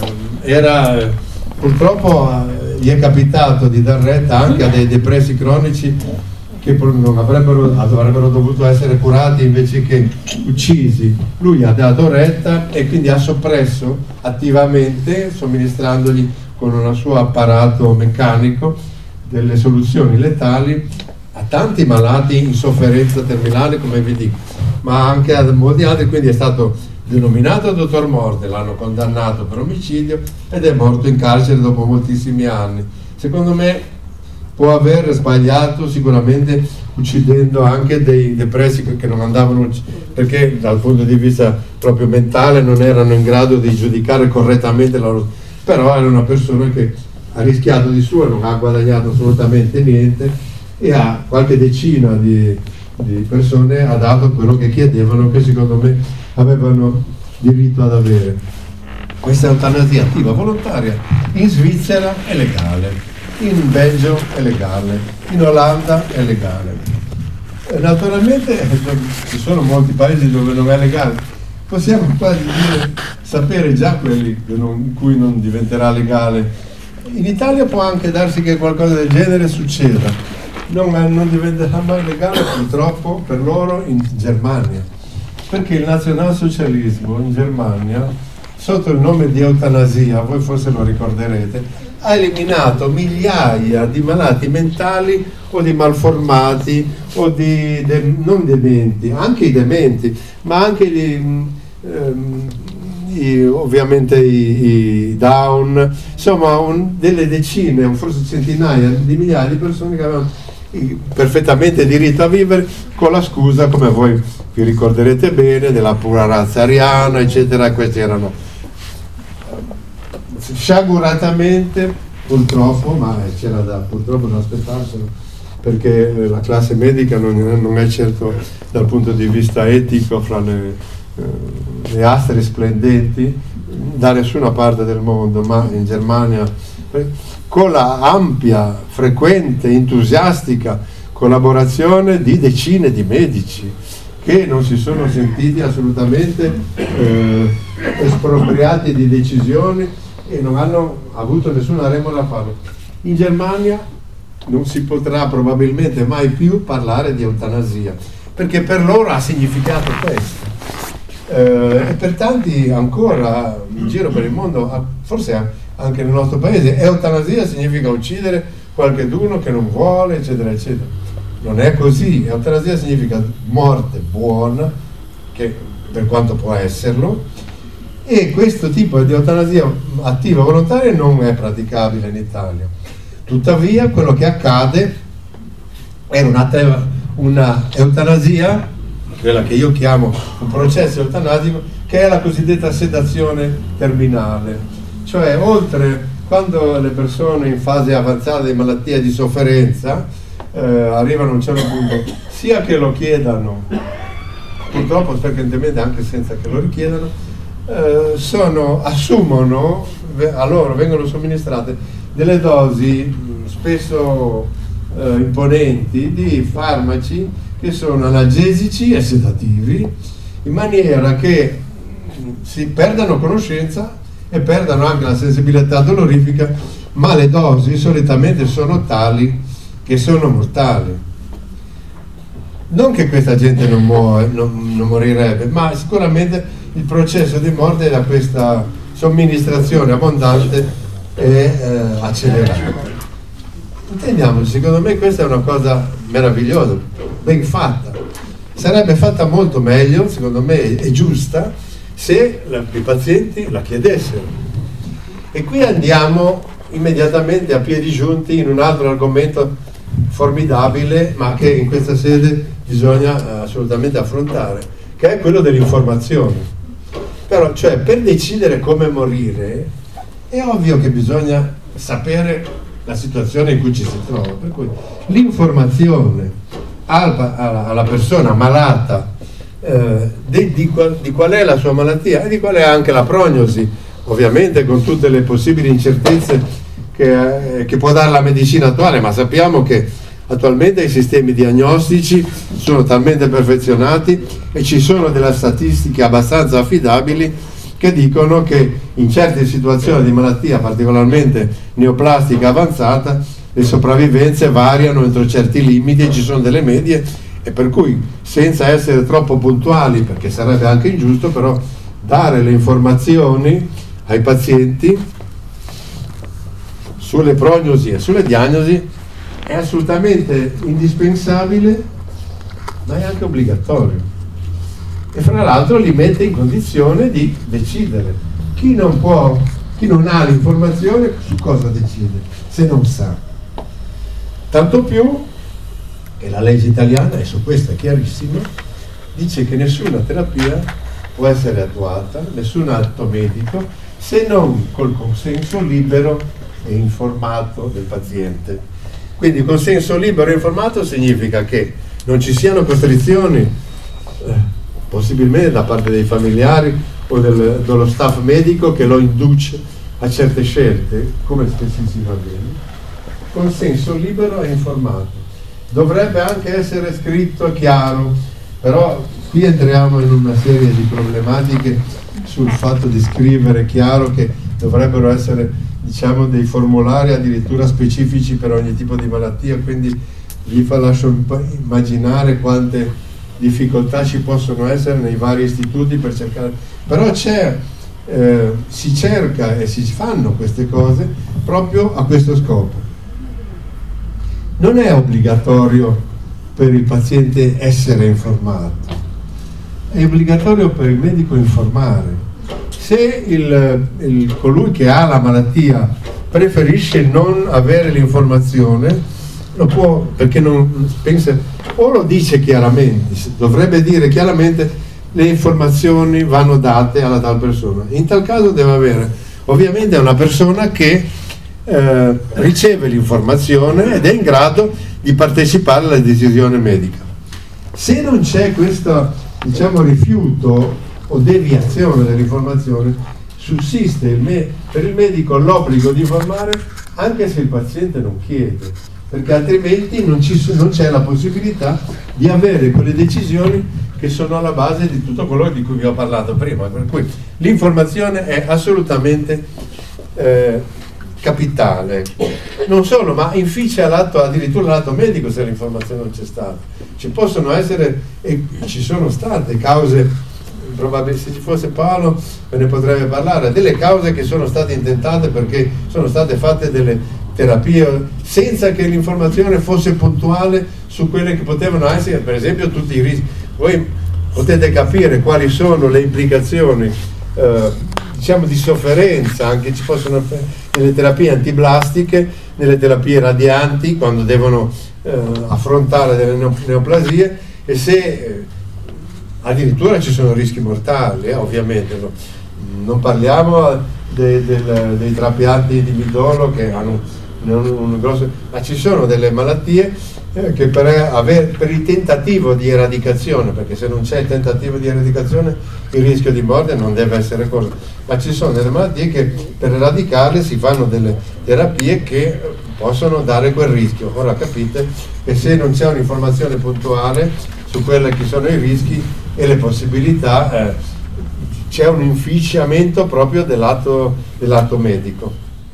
era purtroppo eh, gli è capitato di dar retta anche a dei depressi cronici che non avrebbero, avrebbero dovuto essere curati invece che uccisi. Lui ha dato retta e quindi ha soppresso attivamente, somministrandogli con un suo apparato meccanico delle soluzioni letali a tanti malati in sofferenza terminale, come vi dico, ma anche a molti altri. Quindi è stato denominato Dottor Morte, l'hanno condannato per omicidio ed è morto in carcere dopo moltissimi anni. Secondo me può aver sbagliato sicuramente, uccidendo anche dei depressi che non andavano, perché dal punto di vista proprio mentale non erano in grado di giudicare correttamente la loro, però era una persona che ha rischiato di suo, non ha guadagnato assolutamente niente e a qualche decina di, di persone ha dato quello che chiedevano, che secondo me avevano diritto ad avere. Questa eutanasia attiva volontaria in Svizzera è legale, in Belgio è legale, in Olanda è legale. E naturalmente ci sono molti paesi dove non è legale, possiamo quasi dire, sapere già quelli in cui non diventerà legale. In Italia può anche darsi che qualcosa del genere succeda, non, non diventerà mai legale purtroppo per loro in Germania, perché il nazionalsocialismo in Germania, sotto il nome di eutanasia, voi forse lo ricorderete, ha eliminato migliaia di malati mentali o di malformati o di, de, non dementi, anche i dementi, ma anche gli, ehm, i, ovviamente i, i down, insomma un, delle decine, forse centinaia di migliaia di persone che avevano perfettamente diritto a vivere, con la scusa, come voi vi ricorderete bene, della pura razza ariana, eccetera. Questi erano sciaguratamente, purtroppo, ma c'era da, purtroppo da aspettarselo, perché la classe medica non è, non è certo dal punto di vista etico fra le, eh, le astre splendenti da nessuna parte del mondo, ma in Germania, con la ampia, frequente, entusiastica collaborazione di decine di medici che non si sono sentiti assolutamente eh, espropriati di decisioni e non hanno avuto nessuna remora a farlo. In Germania non si potrà probabilmente mai più parlare di eutanasia, perché per loro ha significato questo. Eh, e per tanti ancora in giro per il mondo, forse anche nel nostro paese, eutanasia significa uccidere qualcheduno che non vuole, eccetera, eccetera. Non è così. Eutanasia significa morte buona, che per quanto può esserlo, e questo tipo di eutanasia attiva volontaria non è praticabile in Italia. Tuttavia quello che accade è una, una eutanasia quella che io chiamo un processo eutanasico, che è la cosiddetta sedazione terminale. Cioè, oltre, quando le persone in fase avanzata di malattia e di sofferenza eh, arrivano a un certo punto, sia che lo chiedano, purtroppo frequentemente anche senza che lo richiedano, eh, sono, assumono, a loro vengono somministrate delle dosi mh, spesso eh, imponenti di farmaci che sono analgesici e sedativi, in maniera che si perdano conoscenza e perdano anche la sensibilità dolorifica, ma le dosi solitamente sono tali che sono mortali. Non che questa gente non, muore, non, non morirebbe, ma sicuramente il processo di morte da questa somministrazione abbondante è eh, accelerato. Intendiamo, secondo me questa è una cosa meravigliosa, ben fatta. Sarebbe fatta molto meglio, secondo me è giusta, se la, i pazienti la chiedessero. E qui andiamo immediatamente a piedi giunti in un altro argomento formidabile, ma che in questa sede bisogna assolutamente affrontare, che è quello dell'informazione. Però, cioè, per decidere come morire è ovvio che bisogna sapere la situazione in cui ci si trova, per cui l'informazione alla, alla persona malata eh, di, di, qual, di qual è la sua malattia e di qual è anche la prognosi, ovviamente con tutte le possibili incertezze che, eh, che può dare la medicina attuale, ma sappiamo che attualmente i sistemi diagnostici sono talmente perfezionati e ci sono delle statistiche abbastanza affidabili che dicono che in certe situazioni di malattia particolarmente neoplastica avanzata le sopravvivenze variano entro certi limiti e ci sono delle medie, e per cui, senza essere troppo puntuali, perché sarebbe anche ingiusto, però dare le informazioni ai pazienti sulle prognosi e sulle diagnosi è assolutamente indispensabile, ma è anche obbligatorio. E fra l'altro li mette in condizione di decidere. Chi non può, chi non ha l'informazione, su cosa decide se non sa? Tanto più che la legge italiana, e su questo è chiarissima, dice che nessuna terapia può essere attuata, nessun atto medico, se non col consenso libero e informato del paziente. Quindi consenso libero e informato significa che non ci siano costrizioni eh, possibilmente da parte dei familiari o del, dello staff medico che lo induce a certe scelte, come spessissimo avviene. Consenso libero e informato. Dovrebbe anche essere scritto e chiaro, però qui entriamo in una serie di problematiche sul fatto di scrivere chiaro, che dovrebbero essere, diciamo, dei formulari addirittura specifici per ogni tipo di malattia, quindi vi fa, lascio immaginare quante difficoltà ci possono essere nei vari istituti per cercare, però c'è, eh, si cerca e si fanno queste cose proprio a questo scopo. Non è obbligatorio per il paziente essere informato, è obbligatorio per il medico informare. Se il, il, colui che ha la malattia preferisce non avere l'informazione, lo può, perché non pensa, o lo dice chiaramente, dovrebbe dire chiaramente le informazioni vanno date alla tal persona. In tal caso deve avere ovviamente una persona che eh, riceve l'informazione ed è in grado di partecipare alla decisione medica. Se non c'è questo, diciamo, rifiuto o deviazione dell'informazione, sussiste il me- per il medico l'obbligo di informare anche se il paziente non chiede, perché altrimenti non, ci, non c'è la possibilità di avere quelle decisioni che sono alla base di tutto quello di cui vi ho parlato prima. Per cui l'informazione è assolutamente eh, capitale. Non solo, ma inficia l'atto, addirittura l'atto medico se l'informazione non c'è stata. Ci possono essere, e ci sono state cause, probabilmente se ci fosse Paolo ve ne potrebbe parlare, delle cause che sono state intentate perché sono state fatte delle terapie senza che l'informazione fosse puntuale su quelle che potevano essere, per esempio, tutti i rischi. Voi potete capire quali sono le implicazioni eh, diciamo di sofferenza, anche ci possono essere nelle terapie antiblastiche, nelle terapie radianti, quando devono eh, affrontare delle neoplasie, e se eh, addirittura ci sono rischi mortali, eh, ovviamente. No? Non parliamo de, del, dei trapianti di midollo che hanno un, un grosso, ma ci sono delle malattie eh, che per, aver, per il tentativo di eradicazione, perché se non c'è il tentativo di eradicazione il rischio di morte non deve essere cosa, ma ci sono delle malattie che per eradicarle si fanno delle terapie che possono dare quel rischio. Ora capite che se non c'è un'informazione puntuale su quelli che sono i rischi e le possibilità, eh, c'è un inficiamento proprio dell'atto dell'atto medico.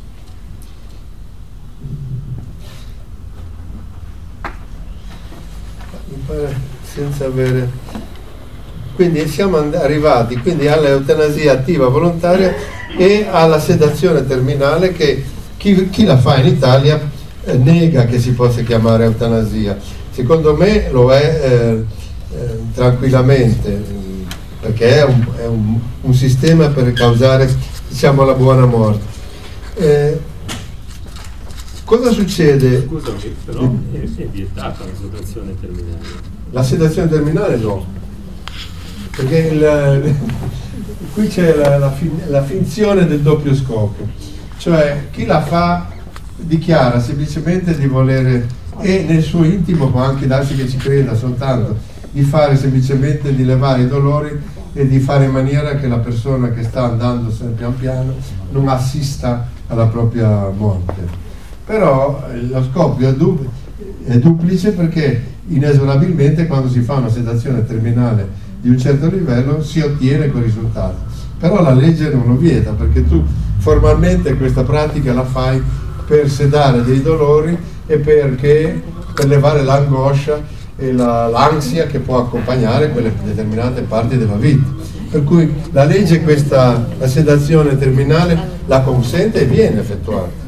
Mi pare senza avere... Quindi siamo arrivati quindi all'eutanasia attiva volontaria e alla sedazione terminale che chi, chi la fa in Italia eh, nega che si possa chiamare eutanasia. Secondo me lo è eh, eh, tranquillamente, perché è, un, è un, un sistema per causare, diciamo, la buona morte. Eh, cosa succede? Scusami, però è, è vietata la sedazione terminale. La sedazione terminale no, perché il, qui c'è la, la, fin, la finzione del doppio scopo, cioè chi la fa dichiara semplicemente di volere, e nel suo intimo può anche darsi che ci creda soltanto, di fare semplicemente, di levare i dolori e di fare in maniera che la persona che sta andando pian piano non assista alla propria morte. Però lo scopo è, du è duplice, perché inesorabilmente quando si fa una sedazione terminale di un certo livello si ottiene quel risultato, però la legge non lo vieta, perché tu formalmente questa pratica la fai per sedare dei dolori e perché per levare l'angoscia e l'ansia che può accompagnare quelle determinate parti della vita. Per cui la legge questa la sedazione terminale la consente e viene effettuata.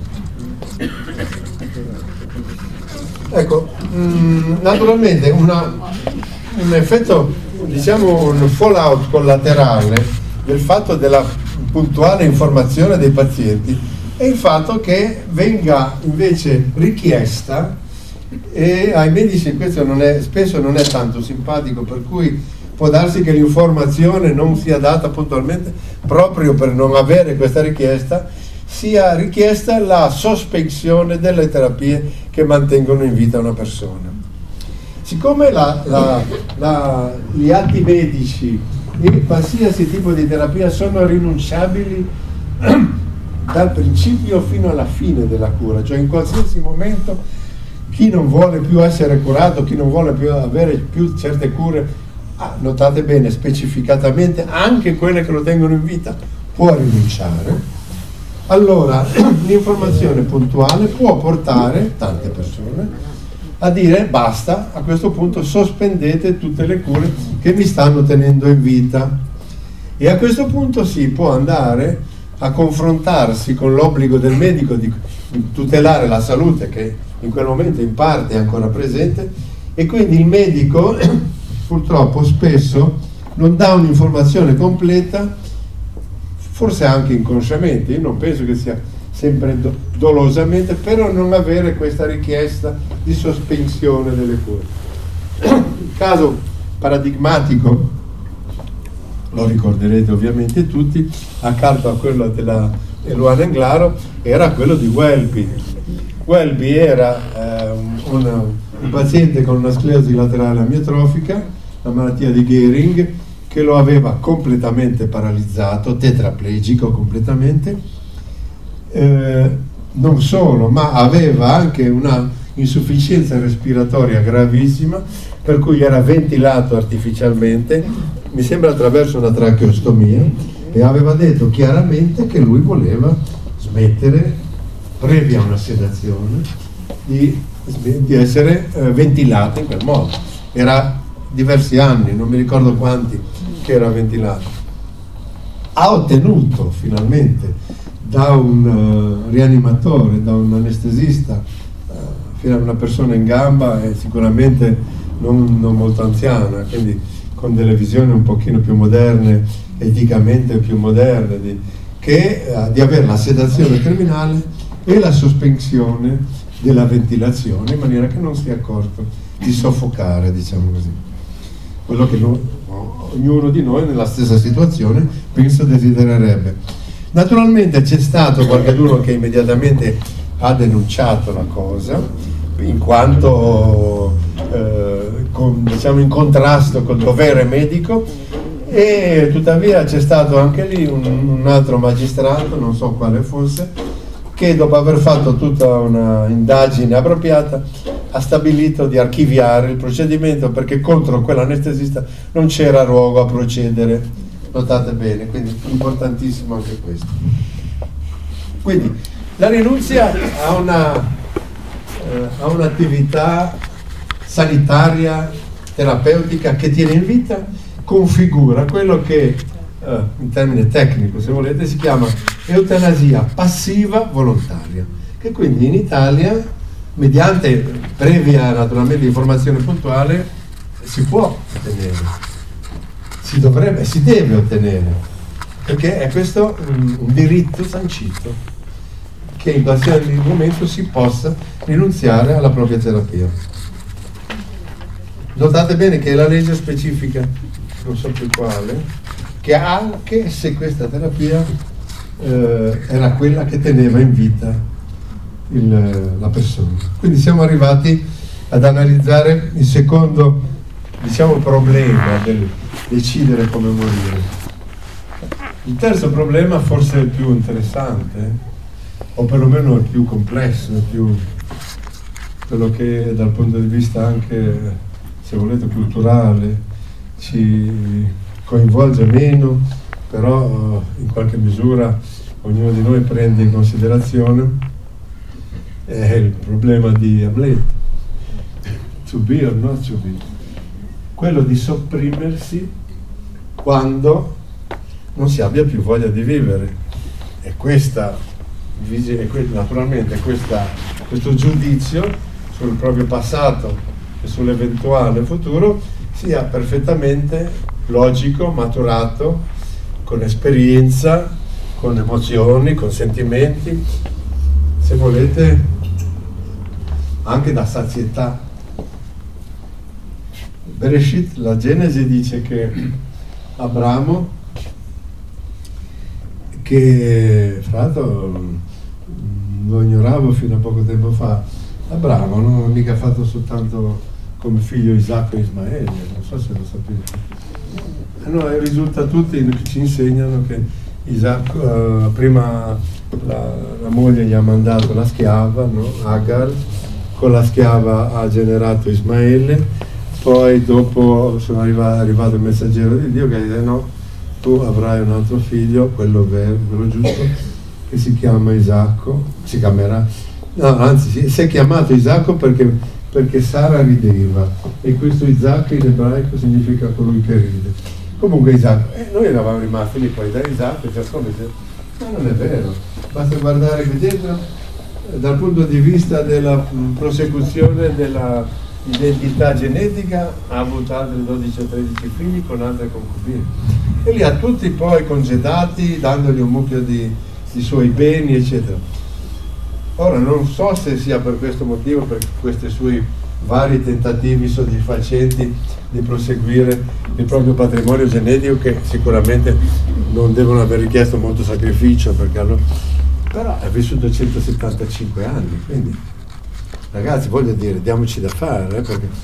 Ecco, mh, naturalmente una, un effetto, diciamo un fallout collaterale del fatto della puntuale informazione dei pazienti è il fatto che venga invece richiesta, e ai medici questo non è, spesso non è tanto simpatico, per cui può darsi che l'informazione non sia data puntualmente proprio per non avere questa richiesta, sia richiesta la sospensione delle terapie che mantengono in vita una persona. Siccome la, la, la, gli atti medici e qualsiasi tipo di terapia sono rinunciabili dal principio fino alla fine della cura, cioè in qualsiasi momento chi non vuole più essere curato, chi non vuole più avere più certe cure, ah, notate bene, specificatamente anche quelle che lo tengono in vita, può rinunciare. Allora l'informazione puntuale può portare tante persone a dire basta, a questo punto sospendete tutte le cure che mi stanno tenendo in vita, e a questo punto si può andare a confrontarsi con l'obbligo del medico di tutelare la salute che in quel momento in parte è ancora presente, e quindi il medico purtroppo spesso non dà un'informazione completa, forse anche inconsciamente, io non penso che sia sempre do dolosamente, però non avere questa richiesta di sospensione delle cure. Il caso paradigmatico, lo ricorderete ovviamente tutti, accanto a quello della Eluana Englaro, era quello di Welby. Welby era eh, un, un paziente con una sclerosi laterale amiotrofica, la malattia di Gehring, che lo aveva completamente paralizzato, tetraplegico completamente. Eh, non solo, ma aveva anche una insufficienza respiratoria gravissima, per cui era ventilato artificialmente, mi sembra attraverso una tracheostomia, e aveva detto chiaramente che lui voleva smettere, previa una sedazione, di, di essere eh, ventilato in quel modo. Era diversi anni, non mi ricordo quanti, che era ventilato. Ha ottenuto finalmente da un uh, rianimatore, da un anestesista, uh, una persona in gamba e sicuramente non, non molto anziana, quindi con delle visioni un pochino più moderne, eticamente più moderne, di, che uh, di avere la sedazione terminale e la sospensione della ventilazione, in maniera che non sia accorto di soffocare, diciamo così. quello che noi, ognuno di noi nella stessa situazione penso desidererebbe. Naturalmente c'è stato qualcuno che immediatamente ha denunciato la cosa, in quanto eh, con, diciamo, in contrasto col dovere medico, e tuttavia c'è stato anche lì un, un altro magistrato, non so quale fosse, che dopo aver fatto tutta una indagine appropriata ha stabilito di archiviare il procedimento, perché contro quell'anestesista non c'era luogo a procedere. Notate bene, quindi importantissimo anche questo. Quindi la rinunzia a una eh, a un'attività sanitaria, terapeutica che tiene in vita, configura quello che eh, in termine tecnico, se volete, si chiama eutanasia passiva volontaria, che quindi in Italia, mediante previa naturalmente informazione puntuale, si può ottenere, si dovrebbe, si deve ottenere, perché è questo un, un diritto sancito, che in qualsiasi momento si possa rinunziare alla propria terapia. Notate bene che la legge specifica, non so più quale, che anche se questa terapia eh, era quella che teneva in vita il, la persona. Quindi siamo arrivati ad analizzare il secondo, diciamo, problema del decidere come morire. Il terzo problema, forse il più interessante, o perlomeno il più complesso, il più, quello che dal punto di vista anche, se volete, culturale ci coinvolge meno, però in qualche misura ognuno di noi prende in considerazione, è il problema di Amleto, to be or not to be, quello di sopprimersi quando non si abbia più voglia di vivere. E questa, naturalmente questa, questo giudizio sul proprio passato e sull'eventuale futuro sia perfettamente logico, maturato, con esperienza, con emozioni, con sentimenti, se volete anche da sazietà. Bereshit, la Genesi, dice che Abramo, che fra l'altro lo ignoravo fino a poco tempo fa, Abramo non ha mica fatto soltanto come figlio Isacco e Ismaele, non so se lo sapete. No, risulta tutti che ci insegnano che Isacco, eh, prima la, la moglie gli ha mandato la schiava, no? Agar, con la schiava ha generato Ismaele, poi dopo sono arrivato, arrivato il messaggero di Dio che dice no, tu avrai un altro figlio, quello vero, quello giusto, che si chiama Isacco, si chiamerà, no, anzi si, si è chiamato Isacco perché, perché Sara rideva, e questo Isacco in ebraico significa colui che ride. Comunque Isacco, e noi eravamo rimasti lì poi da Isacco, e ciascuno dice, ma non è vero, basta guardare qui dentro, dal punto di vista della mh, prosecuzione della identità genetica, ha avuto altri dodici o tredici figli con altre concubine, e li ha tutti poi congedati, dandogli un mucchio di, di suoi beni, eccetera. Ora non so se sia per questo motivo, per questi suoi vari tentativi soddisfacenti di proseguire il proprio patrimonio genetico, che sicuramente non devono aver richiesto molto sacrificio, perché allora, però ha vissuto centosettantacinque anni, quindi ragazzi, voglio dire, diamoci da fare, eh, perché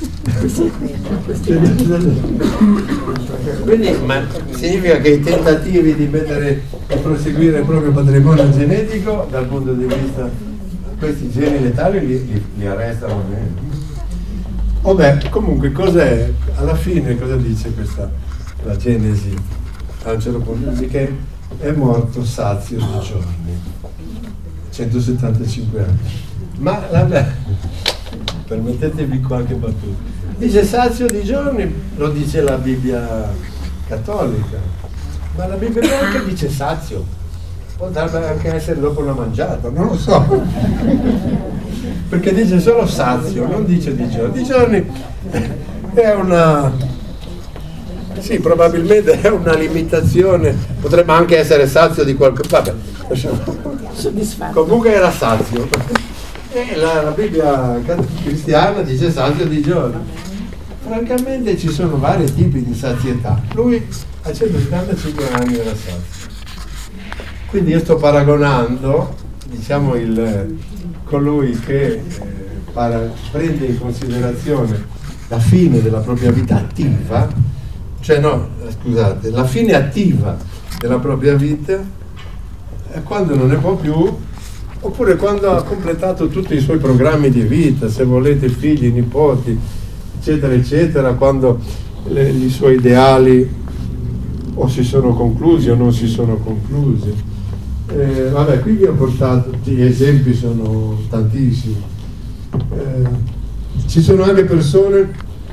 quindi, ma significa che i tentativi di mettere e proseguire il proprio patrimonio genetico dal punto di vista questi geni letali li, li, li arrestano bene. Vabbè, comunque cos'è? Alla fine cosa dice questa la Genesi? A un certo punto dice che è morto sazio di giorni, centosettantacinque anni. Ma la, permettetemi qualche battuta. Dice sazio di giorni, lo dice la Bibbia cattolica, ma la Bibbia bianca dice sazio, potrebbe anche essere dopo una mangiata, non lo so, perché dice solo sazio, non dice di giorni. Di giorni è una, sì, probabilmente è una limitazione, potrebbe anche essere sazio di qualche, vabbè, comunque era sazio. E la, la Bibbia cristiana dice sazio di giorni. francamente ci sono vari tipi di sazietà. Lui a centosettantacinque anni era sazio. Quindi io sto paragonando, diciamo, il, colui che eh, para, prende in considerazione la fine della propria vita attiva, cioè no, scusate, la fine attiva della propria vita è quando non ne può più, oppure quando ha completato tutti i suoi programmi di vita, se volete figli, nipoti, eccetera, eccetera, quando le, i suoi ideali o si sono conclusi o non si sono conclusi. Eh, vabbè, qui vi ho portato, gli esempi sono tantissimi. Eh, ci sono anche persone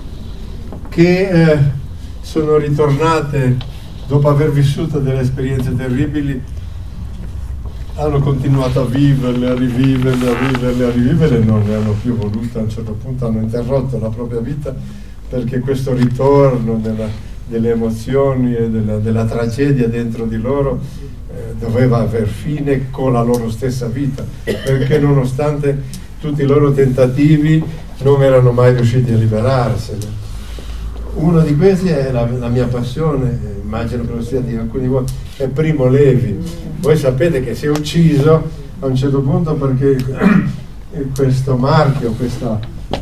che eh, sono ritornate dopo aver vissuto delle esperienze terribili, hanno continuato a viverle, a riviverle, a viverle, a riviverle, non ne hanno più voluto, a un certo punto hanno interrotto la propria vita perché questo ritorno della, delle emozioni e della, della tragedia dentro di loro eh, doveva aver fine con la loro stessa vita, perché nonostante tutti i loro tentativi non erano mai riusciti a liberarsene. Uno di questi è la, la mia passione, immagino che lo sia di alcuni di voi, è Primo Levi. Voi sapete che si è ucciso a un certo punto perché questo marchio, questa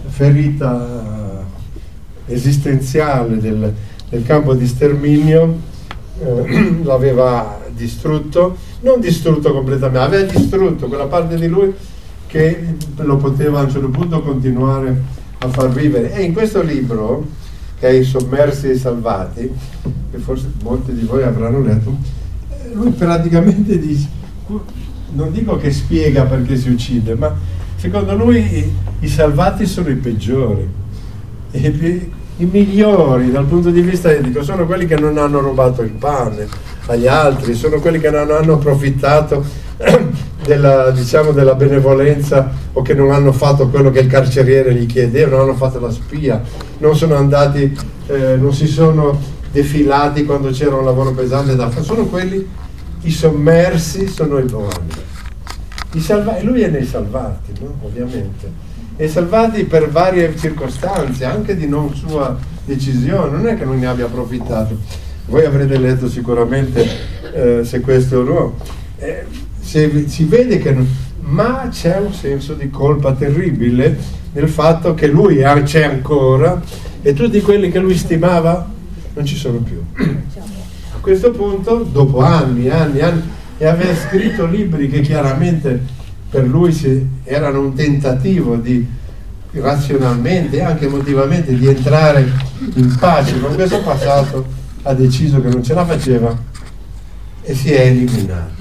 ferita esistenziale del, del campo di sterminio eh, l'aveva distrutto, non distrutto completamente, aveva distrutto quella parte di lui che lo poteva a un certo punto continuare a far vivere. E in questo libro, che è I sommersi e i salvati, che forse molti di voi avranno letto, lui praticamente dice, non dico che spiega perché si uccide, ma secondo lui i, i salvati sono i peggiori, e i, i migliori dal punto di vista etico sono quelli che non hanno rubato il pane agli altri, sono quelli che non hanno approfittato della, diciamo, della benevolenza, o che non hanno fatto quello che il carceriere gli chiedeva, non hanno fatto la spia, non sono andati, eh, non si sono defilati quando c'era un lavoro pesante da fare, sono quelli, i sommersi sono i buoni. I salva- e lui è nei salvati, no? Ovviamente, e salvati per varie circostanze, anche di non sua decisione, non è che non ne abbia approfittato. Voi avrete letto sicuramente eh, se questo o no. Eh, se, si vede che non, ma c'è un senso di colpa terribile nel fatto che lui c'è ancora e tutti quelli che lui stimava non ci sono più. A questo punto, dopo anni, anni, anni, e aveva scritto libri che chiaramente per lui si, erano un tentativo di razionalmente e anche emotivamente di entrare in pace con questo passato, ha deciso che non ce la faceva e si è eliminato.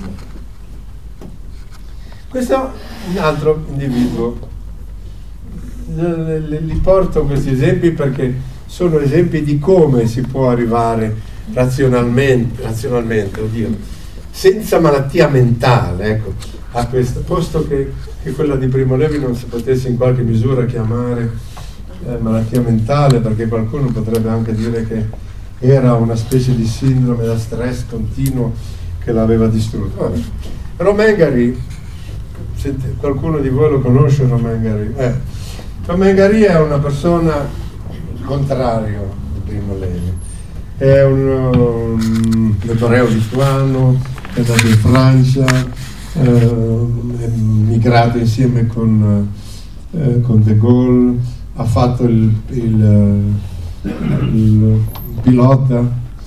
Questo è un altro individuo. Li porto questi esempi perché sono esempi di come si può arrivare razionalmente, razionalmente, oddio, senza malattia mentale, ecco, a questo, posto che, che quella di Primo Levi non si potesse in qualche misura chiamare eh, malattia mentale, perché qualcuno potrebbe anche dire che era una specie di sindrome da stress continuo che l'aveva distrutto. Vabbè. Romain Gary, senti, qualcuno di voi lo conosce Romain Gary? Eh. Romain Gary è una persona contrario di Primo Levi, è un, un ebreo lituano, è andato in Francia, eh, è migrato insieme con, eh, con De Gaulle, ha fatto il, il, il pilota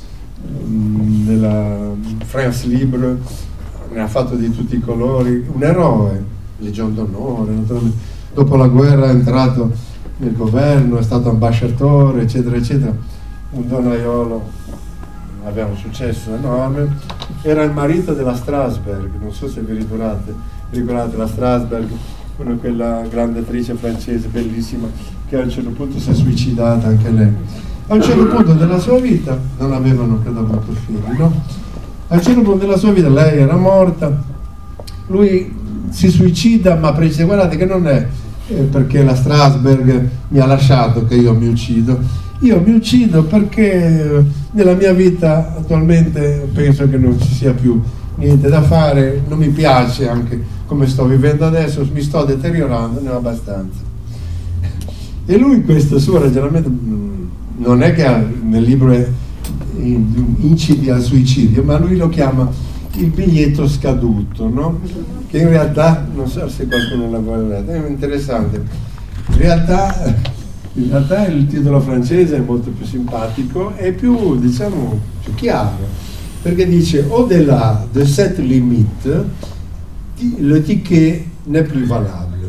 della France Libre, ne ha fatto di tutti i colori, un eroe, Legion d'Onore, dopo la guerra è entrato nel governo, è stato ambasciatore, eccetera, eccetera, un donaiolo, aveva un successo enorme, era il marito della Strasberg, non so se vi ricordate, vi ricordate la Strasberg, una, quella grande attrice francese bellissima che a un certo punto si è suicidata anche lei. A un certo punto della sua vita, non avevano credo avuto figli, no? A un certo punto della sua vita lei era morta, lui si suicida, ma precisa, guardate che non è eh, perché la Strasberg mi ha lasciato che io mi uccido, io mi uccido perché nella mia vita attualmente penso che non ci sia più niente da fare, non mi piace anche come sto vivendo adesso, mi sto deteriorando, ne ho abbastanza. E lui questo suo ragionamento non è che nel libro è incidi al suicidio, ma lui lo chiama il biglietto scaduto, no? Che in realtà, non so se qualcuno l'ha guardato, è interessante. In realtà, in realtà il titolo francese è molto più simpatico e più, diciamo, più chiaro, perché dice au-delà de cette limite, le ticket n'est plus valable.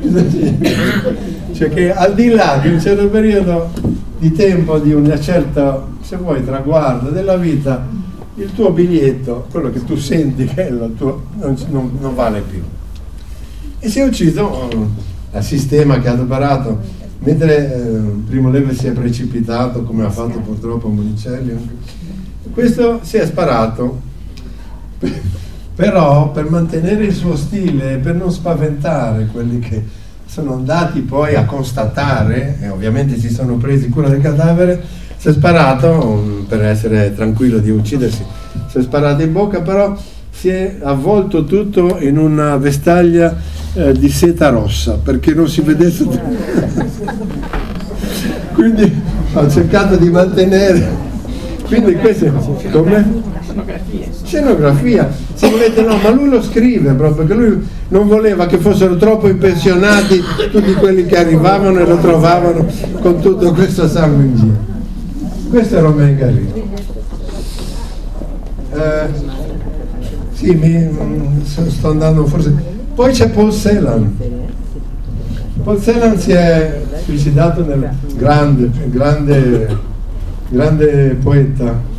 Cioè che al di là di un certo periodo di tempo, di una certa, se vuoi, traguardo della vita, il tuo biglietto, quello che tu senti che è il tuo, non, non, non vale più. E si è ucciso il sistema che ha adoperato, mentre eh, Primo Levi si è precipitato, come ha fatto purtroppo Monicelli, questo si è sparato. Però per mantenere il suo stile, per non spaventare quelli che sono andati poi a constatare, e ovviamente si sono presi cura del cadavere, si è sparato, per essere tranquillo di uccidersi, si è sparato in bocca, però si è avvolto tutto in una vestaglia eh, di seta rossa, perché non si vedesse. Quindi ho cercato di mantenere. Quindi questo è come? Scenografia, se volete, no, ma lui lo scrive proprio, perché lui non voleva che fossero troppo impressionati tutti quelli che arrivavano e lo trovavano con tutto questo sangue in giro. Questo è Romain Gary. Eh, sì, mi, sto andando forse. Poi c'è Paul Celan. Paul Celan si è suicidato nel grande, grande, grande poeta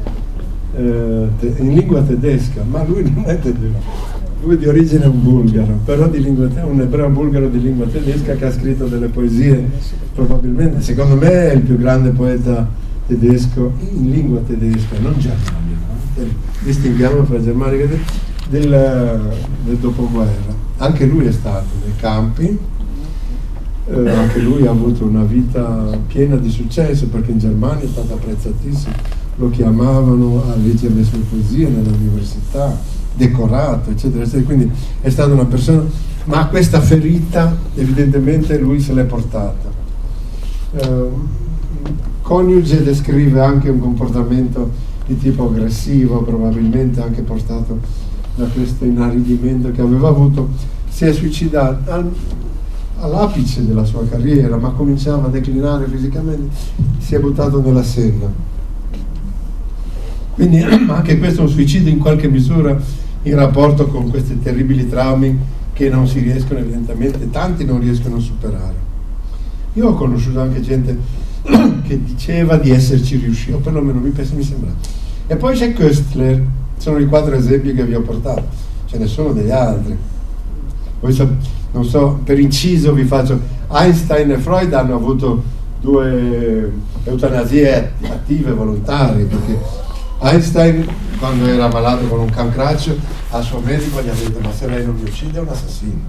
in lingua tedesca, ma lui non è tedesco, lui è di origine bulgaro, però di lingua, un ebreo bulgaro di lingua tedesca che ha scritto delle poesie, probabilmente, secondo me è il più grande poeta tedesco in lingua tedesca, non germanica, distinguiamo fra germanica del, del, del dopoguerra. Anche lui è stato nei campi, eh, anche lui ha avuto una vita piena di successo, perché in Germania è stato apprezzatissimo, lo chiamavano a leggere le sue poesie nell'università, decorato, eccetera, eccetera. Quindi è stata una persona, ma questa ferita evidentemente lui se l'è portata. Eh, Coniuge descrive anche un comportamento di tipo aggressivo, probabilmente anche portato da questo inaridimento che aveva avuto. Si è suicidato al, all'apice della sua carriera, ma cominciava a declinare fisicamente, si è buttato nella Senna. Quindi anche questo è un suicidio in qualche misura in rapporto con questi terribili traumi che non si riescono, evidentemente, tanti non riescono a superare. Io ho conosciuto anche gente che diceva di esserci riuscito, o perlomeno mi, mi sembra. E poi c'è Köstler, sono i quattro esempi che vi ho portato, ce ne sono degli altri. Poi so, non so, per inciso vi faccio, Einstein e Freud hanno avuto due eutanasie attive volontarie, perché Einstein, quando era malato con un cancraccio, al suo medico gli ha detto: ma se lei non mi uccide è un assassino.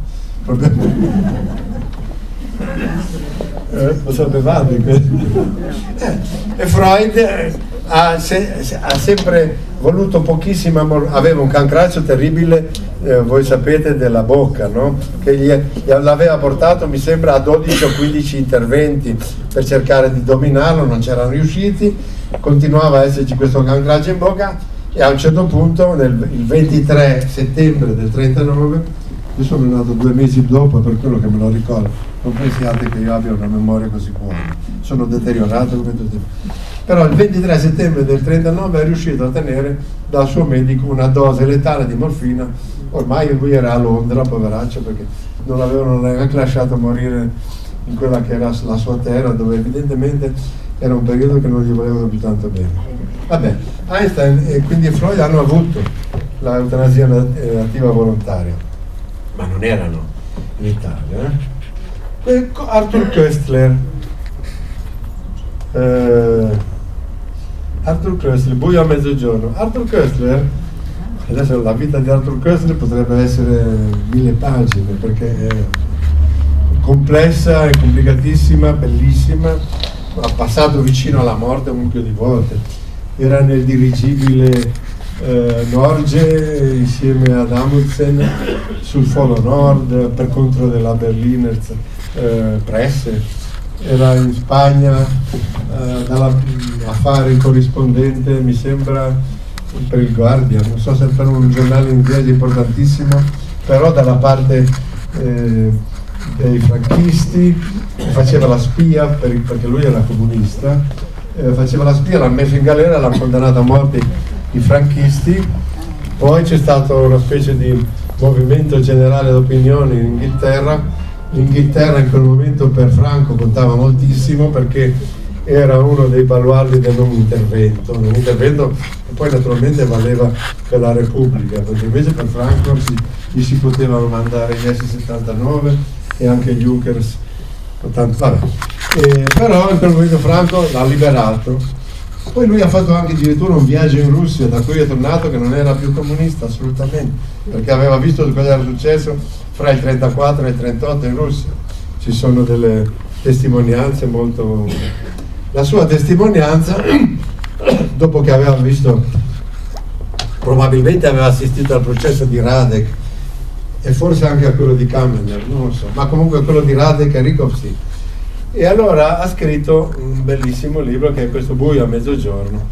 eh, lo sapevate questo? Eh, e Freud eh, ha, se, se, ha sempre voluto pochissimo amore, aveva un cancraccio terribile, eh, voi sapete, della bocca, no? Che gli, gli l'aveva portato, mi sembra, a dodici o quindici interventi per cercare di dominarlo, non c'erano riusciti, continuava a esserci questo cancraccio in bocca, e a un certo punto, nel, il ventitré settembre del trentanove, io sono nato due mesi dopo, per quello che me lo ricordo, non pensiate che io abbia una memoria così buona, sono deteriorato come tutti. Però il ventitré settembre del trentanove è riuscito a ottenere dal suo medico una dose letale di morfina. Ormai lui era a Londra, poveraccio, perché non l'avevano neanche lasciato morire in quella che era la sua terra, dove evidentemente era un periodo che non gli volevano più tanto bene. Vabbè, Einstein e quindi Freud hanno avuto l'eutanasia attiva volontaria, ma non erano in Italia. Eh? Arthur Koestler, eh, Arthur Koestler, Buio a mezzogiorno. Arthur Koestler, adesso la vita di Arthur Koestler potrebbe essere mille pagine, perché è complessa, è complicatissima, bellissima, ha passato vicino alla morte un mucchio di volte, era nel dirigibile eh, Norge insieme ad Amundsen sul Polo Nord per contro della Berliner eh, Presse, era in Spagna eh, dalla, a fare il corrispondente, mi sembra, per il Guardian, non so se per un giornale inglese importantissimo, però dalla parte eh, dei franchisti, faceva la spia per, perché lui era comunista, eh, faceva la spia, l'ha messo in galera, l'ha condannato a morte i franchisti. Poi c'è stato una specie di movimento generale d'opinione in Inghilterra. L'Inghilterra in quel momento per Franco contava moltissimo perché era uno dei baluardi del non intervento, non intervento che poi naturalmente valeva per la Repubblica, perché invece per Franco si, gli si potevano mandare gli S settantanove e anche gli Junkers ottanta, vabbè. E, però in quel momento Franco l'ha liberato. Poi lui ha fatto anche addirittura un viaggio in Russia, da cui è tornato che non era più comunista assolutamente, perché aveva visto cosa era successo fra il trentaquattro e il trentotto in Russia. Ci sono delle testimonianze molto... La sua testimonianza, dopo che aveva visto, probabilmente aveva assistito al processo di Radek e forse anche a quello di Kamenev, non lo so, ma comunque a quello di Radek e Rykov sì. E allora ha scritto un bellissimo libro che è questo Buio a mezzogiorno,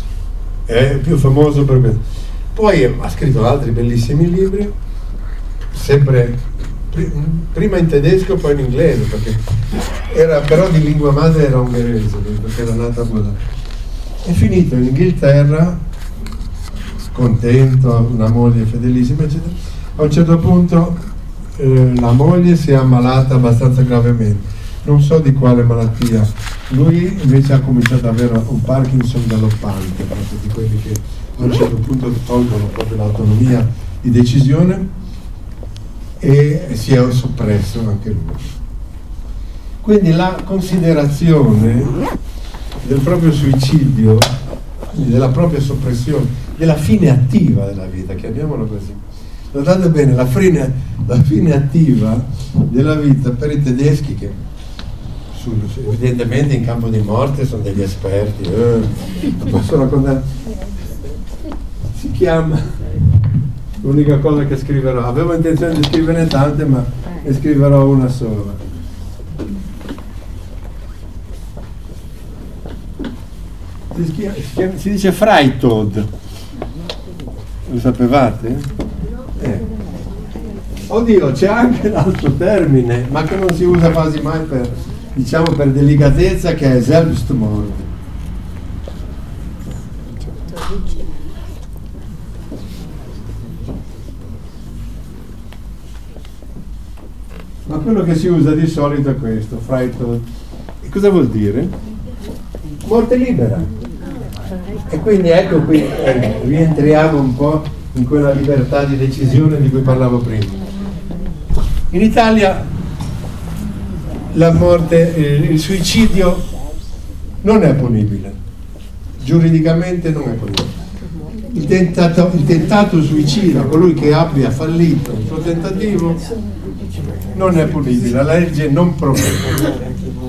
è più famoso per questo. Poi ha scritto altri bellissimi libri, sempre prima in tedesco poi in inglese, perché era però di lingua madre, era ungherese, perché era nata a Budapest. È finito in Inghilterra, contento, una moglie fedelissima, eccetera. A un certo punto eh, la moglie si è ammalata abbastanza gravemente, non so di quale malattia. Lui invece ha cominciato ad avere un Parkinson galoppante, proprio di quelli che a un certo punto tolgono proprio l'autonomia di decisione, e si è soppresso anche lui. Quindi la considerazione del proprio suicidio, della propria soppressione, della fine attiva della vita, chiamiamolo così. Notate bene, la fine, la fine attiva della vita per i tedeschi, che sul, evidentemente in campo di morte sono degli esperti, eh, posso raccontare, si chiama, l'unica cosa che scriverò, avevo intenzione di scriverne tante ma ne scriverò una sola. Si, chiama, si, chiama, si dice Freitod, lo sapevate? Eh. Oddio, c'è anche l'altro termine, ma che non si usa quasi mai per, diciamo, per delicatezza, che è Selbstmord. Ma quello che si usa di solito è questo, Freitod. E cosa vuol dire? Morte libera. E quindi ecco qui, eh, rientriamo un po' in quella libertà di decisione di cui parlavo prima. In Italia la morte, eh, il suicidio non è punibile, giuridicamente non è punibile. Il tentato, il tentato suicida, colui che abbia fallito il suo tentativo, non è punibile, la legge non provvede.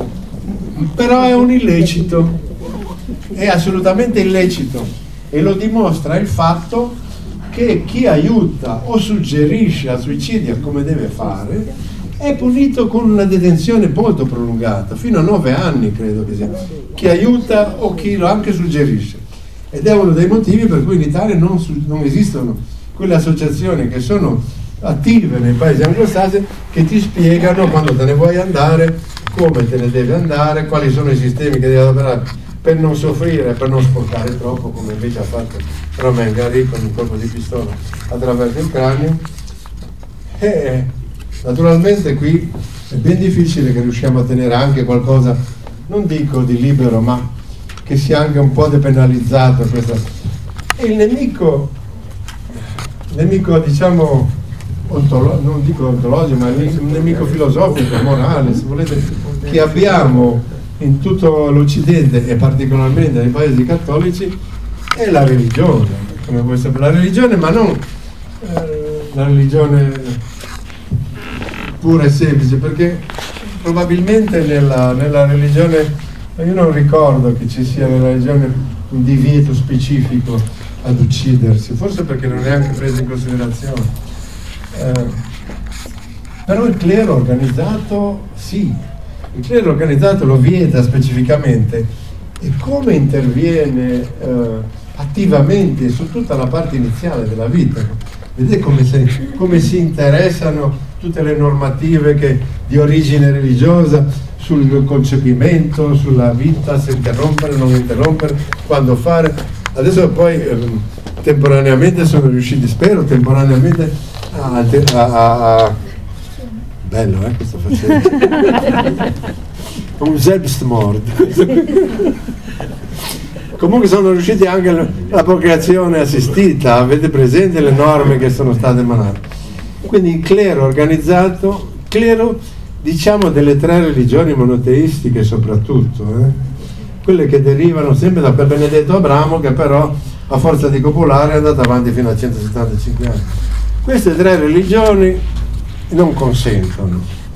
Però è un illecito, è assolutamente illecito, e lo dimostra il fatto che chi aiuta o suggerisce al suicidio come deve fare è punito con una detenzione molto prolungata, fino a nove anni credo che sia, chi aiuta o chi lo anche suggerisce. Ed è uno dei motivi per cui in Italia non, non esistono quelle associazioni che sono attive nei paesi anglosassoni, che ti spiegano quando te ne vuoi andare, come te ne devi andare, quali sono i sistemi che devi adoperare per non soffrire, per non sporcare troppo, come invece ha fatto Romain Gary con un colpo di pistola attraverso il cranio. E naturalmente qui è ben difficile che riusciamo a tenere anche qualcosa, non dico di libero, ma che sia anche un po' depenalizzato questa. E il nemico, nemico diciamo ontolo, non dico ontologico, ma il nemico filosofico, morale, se volete, che abbiamo in tutto l'Occidente e particolarmente nei paesi cattolici, è la religione, come voi sapete, la religione, ma non eh, la religione pura e semplice, perché probabilmente nella, nella religione, io non ricordo che ci sia nella religione un divieto specifico ad uccidersi, forse perché non è neanche preso in considerazione. Eh, però il clero organizzato sì, Il clero organizzato lo vieta specificamente, e come interviene eh, attivamente su tutta la parte iniziale della vita. Vedete come, se, come si interessano tutte le normative che, di origine religiosa, sul concepimento, sulla vita, se interrompere, non interrompere, quando fare. Adesso poi eh, temporaneamente sono riusciti, spero temporaneamente a, a, a bello eh questo facendo un Selbstmord. Comunque sono riusciti anche alla procreazione assistita, avete presente le norme che sono state emanate. Quindi il clero organizzato, clero diciamo delle tre religioni monoteistiche soprattutto, eh? Quelle che derivano sempre da quel benedetto Abramo, che però a forza di copulare è andato avanti fino a centosettantacinque anni. Queste tre religioni non consentono.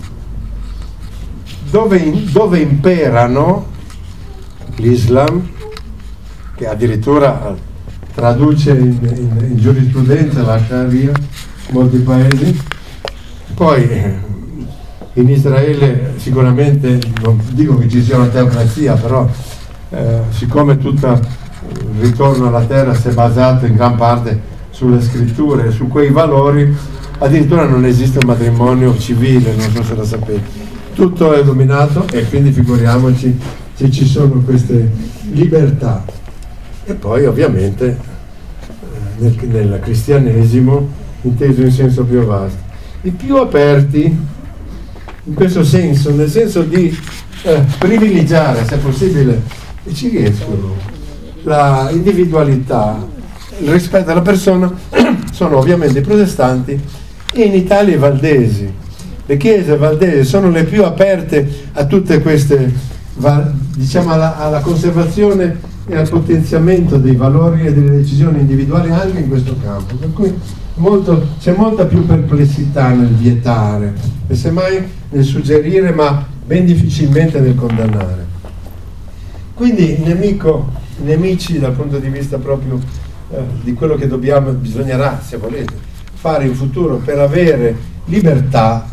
Dove, in, dove imperano l'Islam, che addirittura traduce in, in, in giurisprudenza la Sharia in molti paesi, poi in Israele sicuramente non dico che ci sia una teocrazia, però eh, siccome tutto il ritorno alla terra si è basato in gran parte sulle scritture, su quei valori, addirittura non esiste un matrimonio civile, non so se lo sapete, tutto è dominato, e quindi figuriamoci se ci sono queste libertà. E poi ovviamente nel, nel cristianesimo inteso in senso più vasto, i più aperti in questo senso, nel senso di eh, privilegiare, se possibile, e ci riescono, la individualità, il rispetto alla persona, sono ovviamente i protestanti, e in Italia i valdesi. Le chiese valdesi sono le più aperte a tutte queste, diciamo, alla, alla conservazione e al potenziamento dei valori e delle decisioni individuali anche in questo campo, per cui molto, c'è molta più perplessità nel vietare e semmai nel suggerire, ma ben difficilmente nel condannare. Quindi il nemico, i nemici dal punto di vista proprio eh, di quello che dobbiamo, bisognerà, se volete, fare in futuro per avere libertà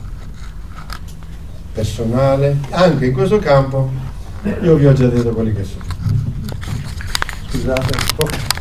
personale anche in questo campo, io vi ho già detto quelli che sono. Scusate,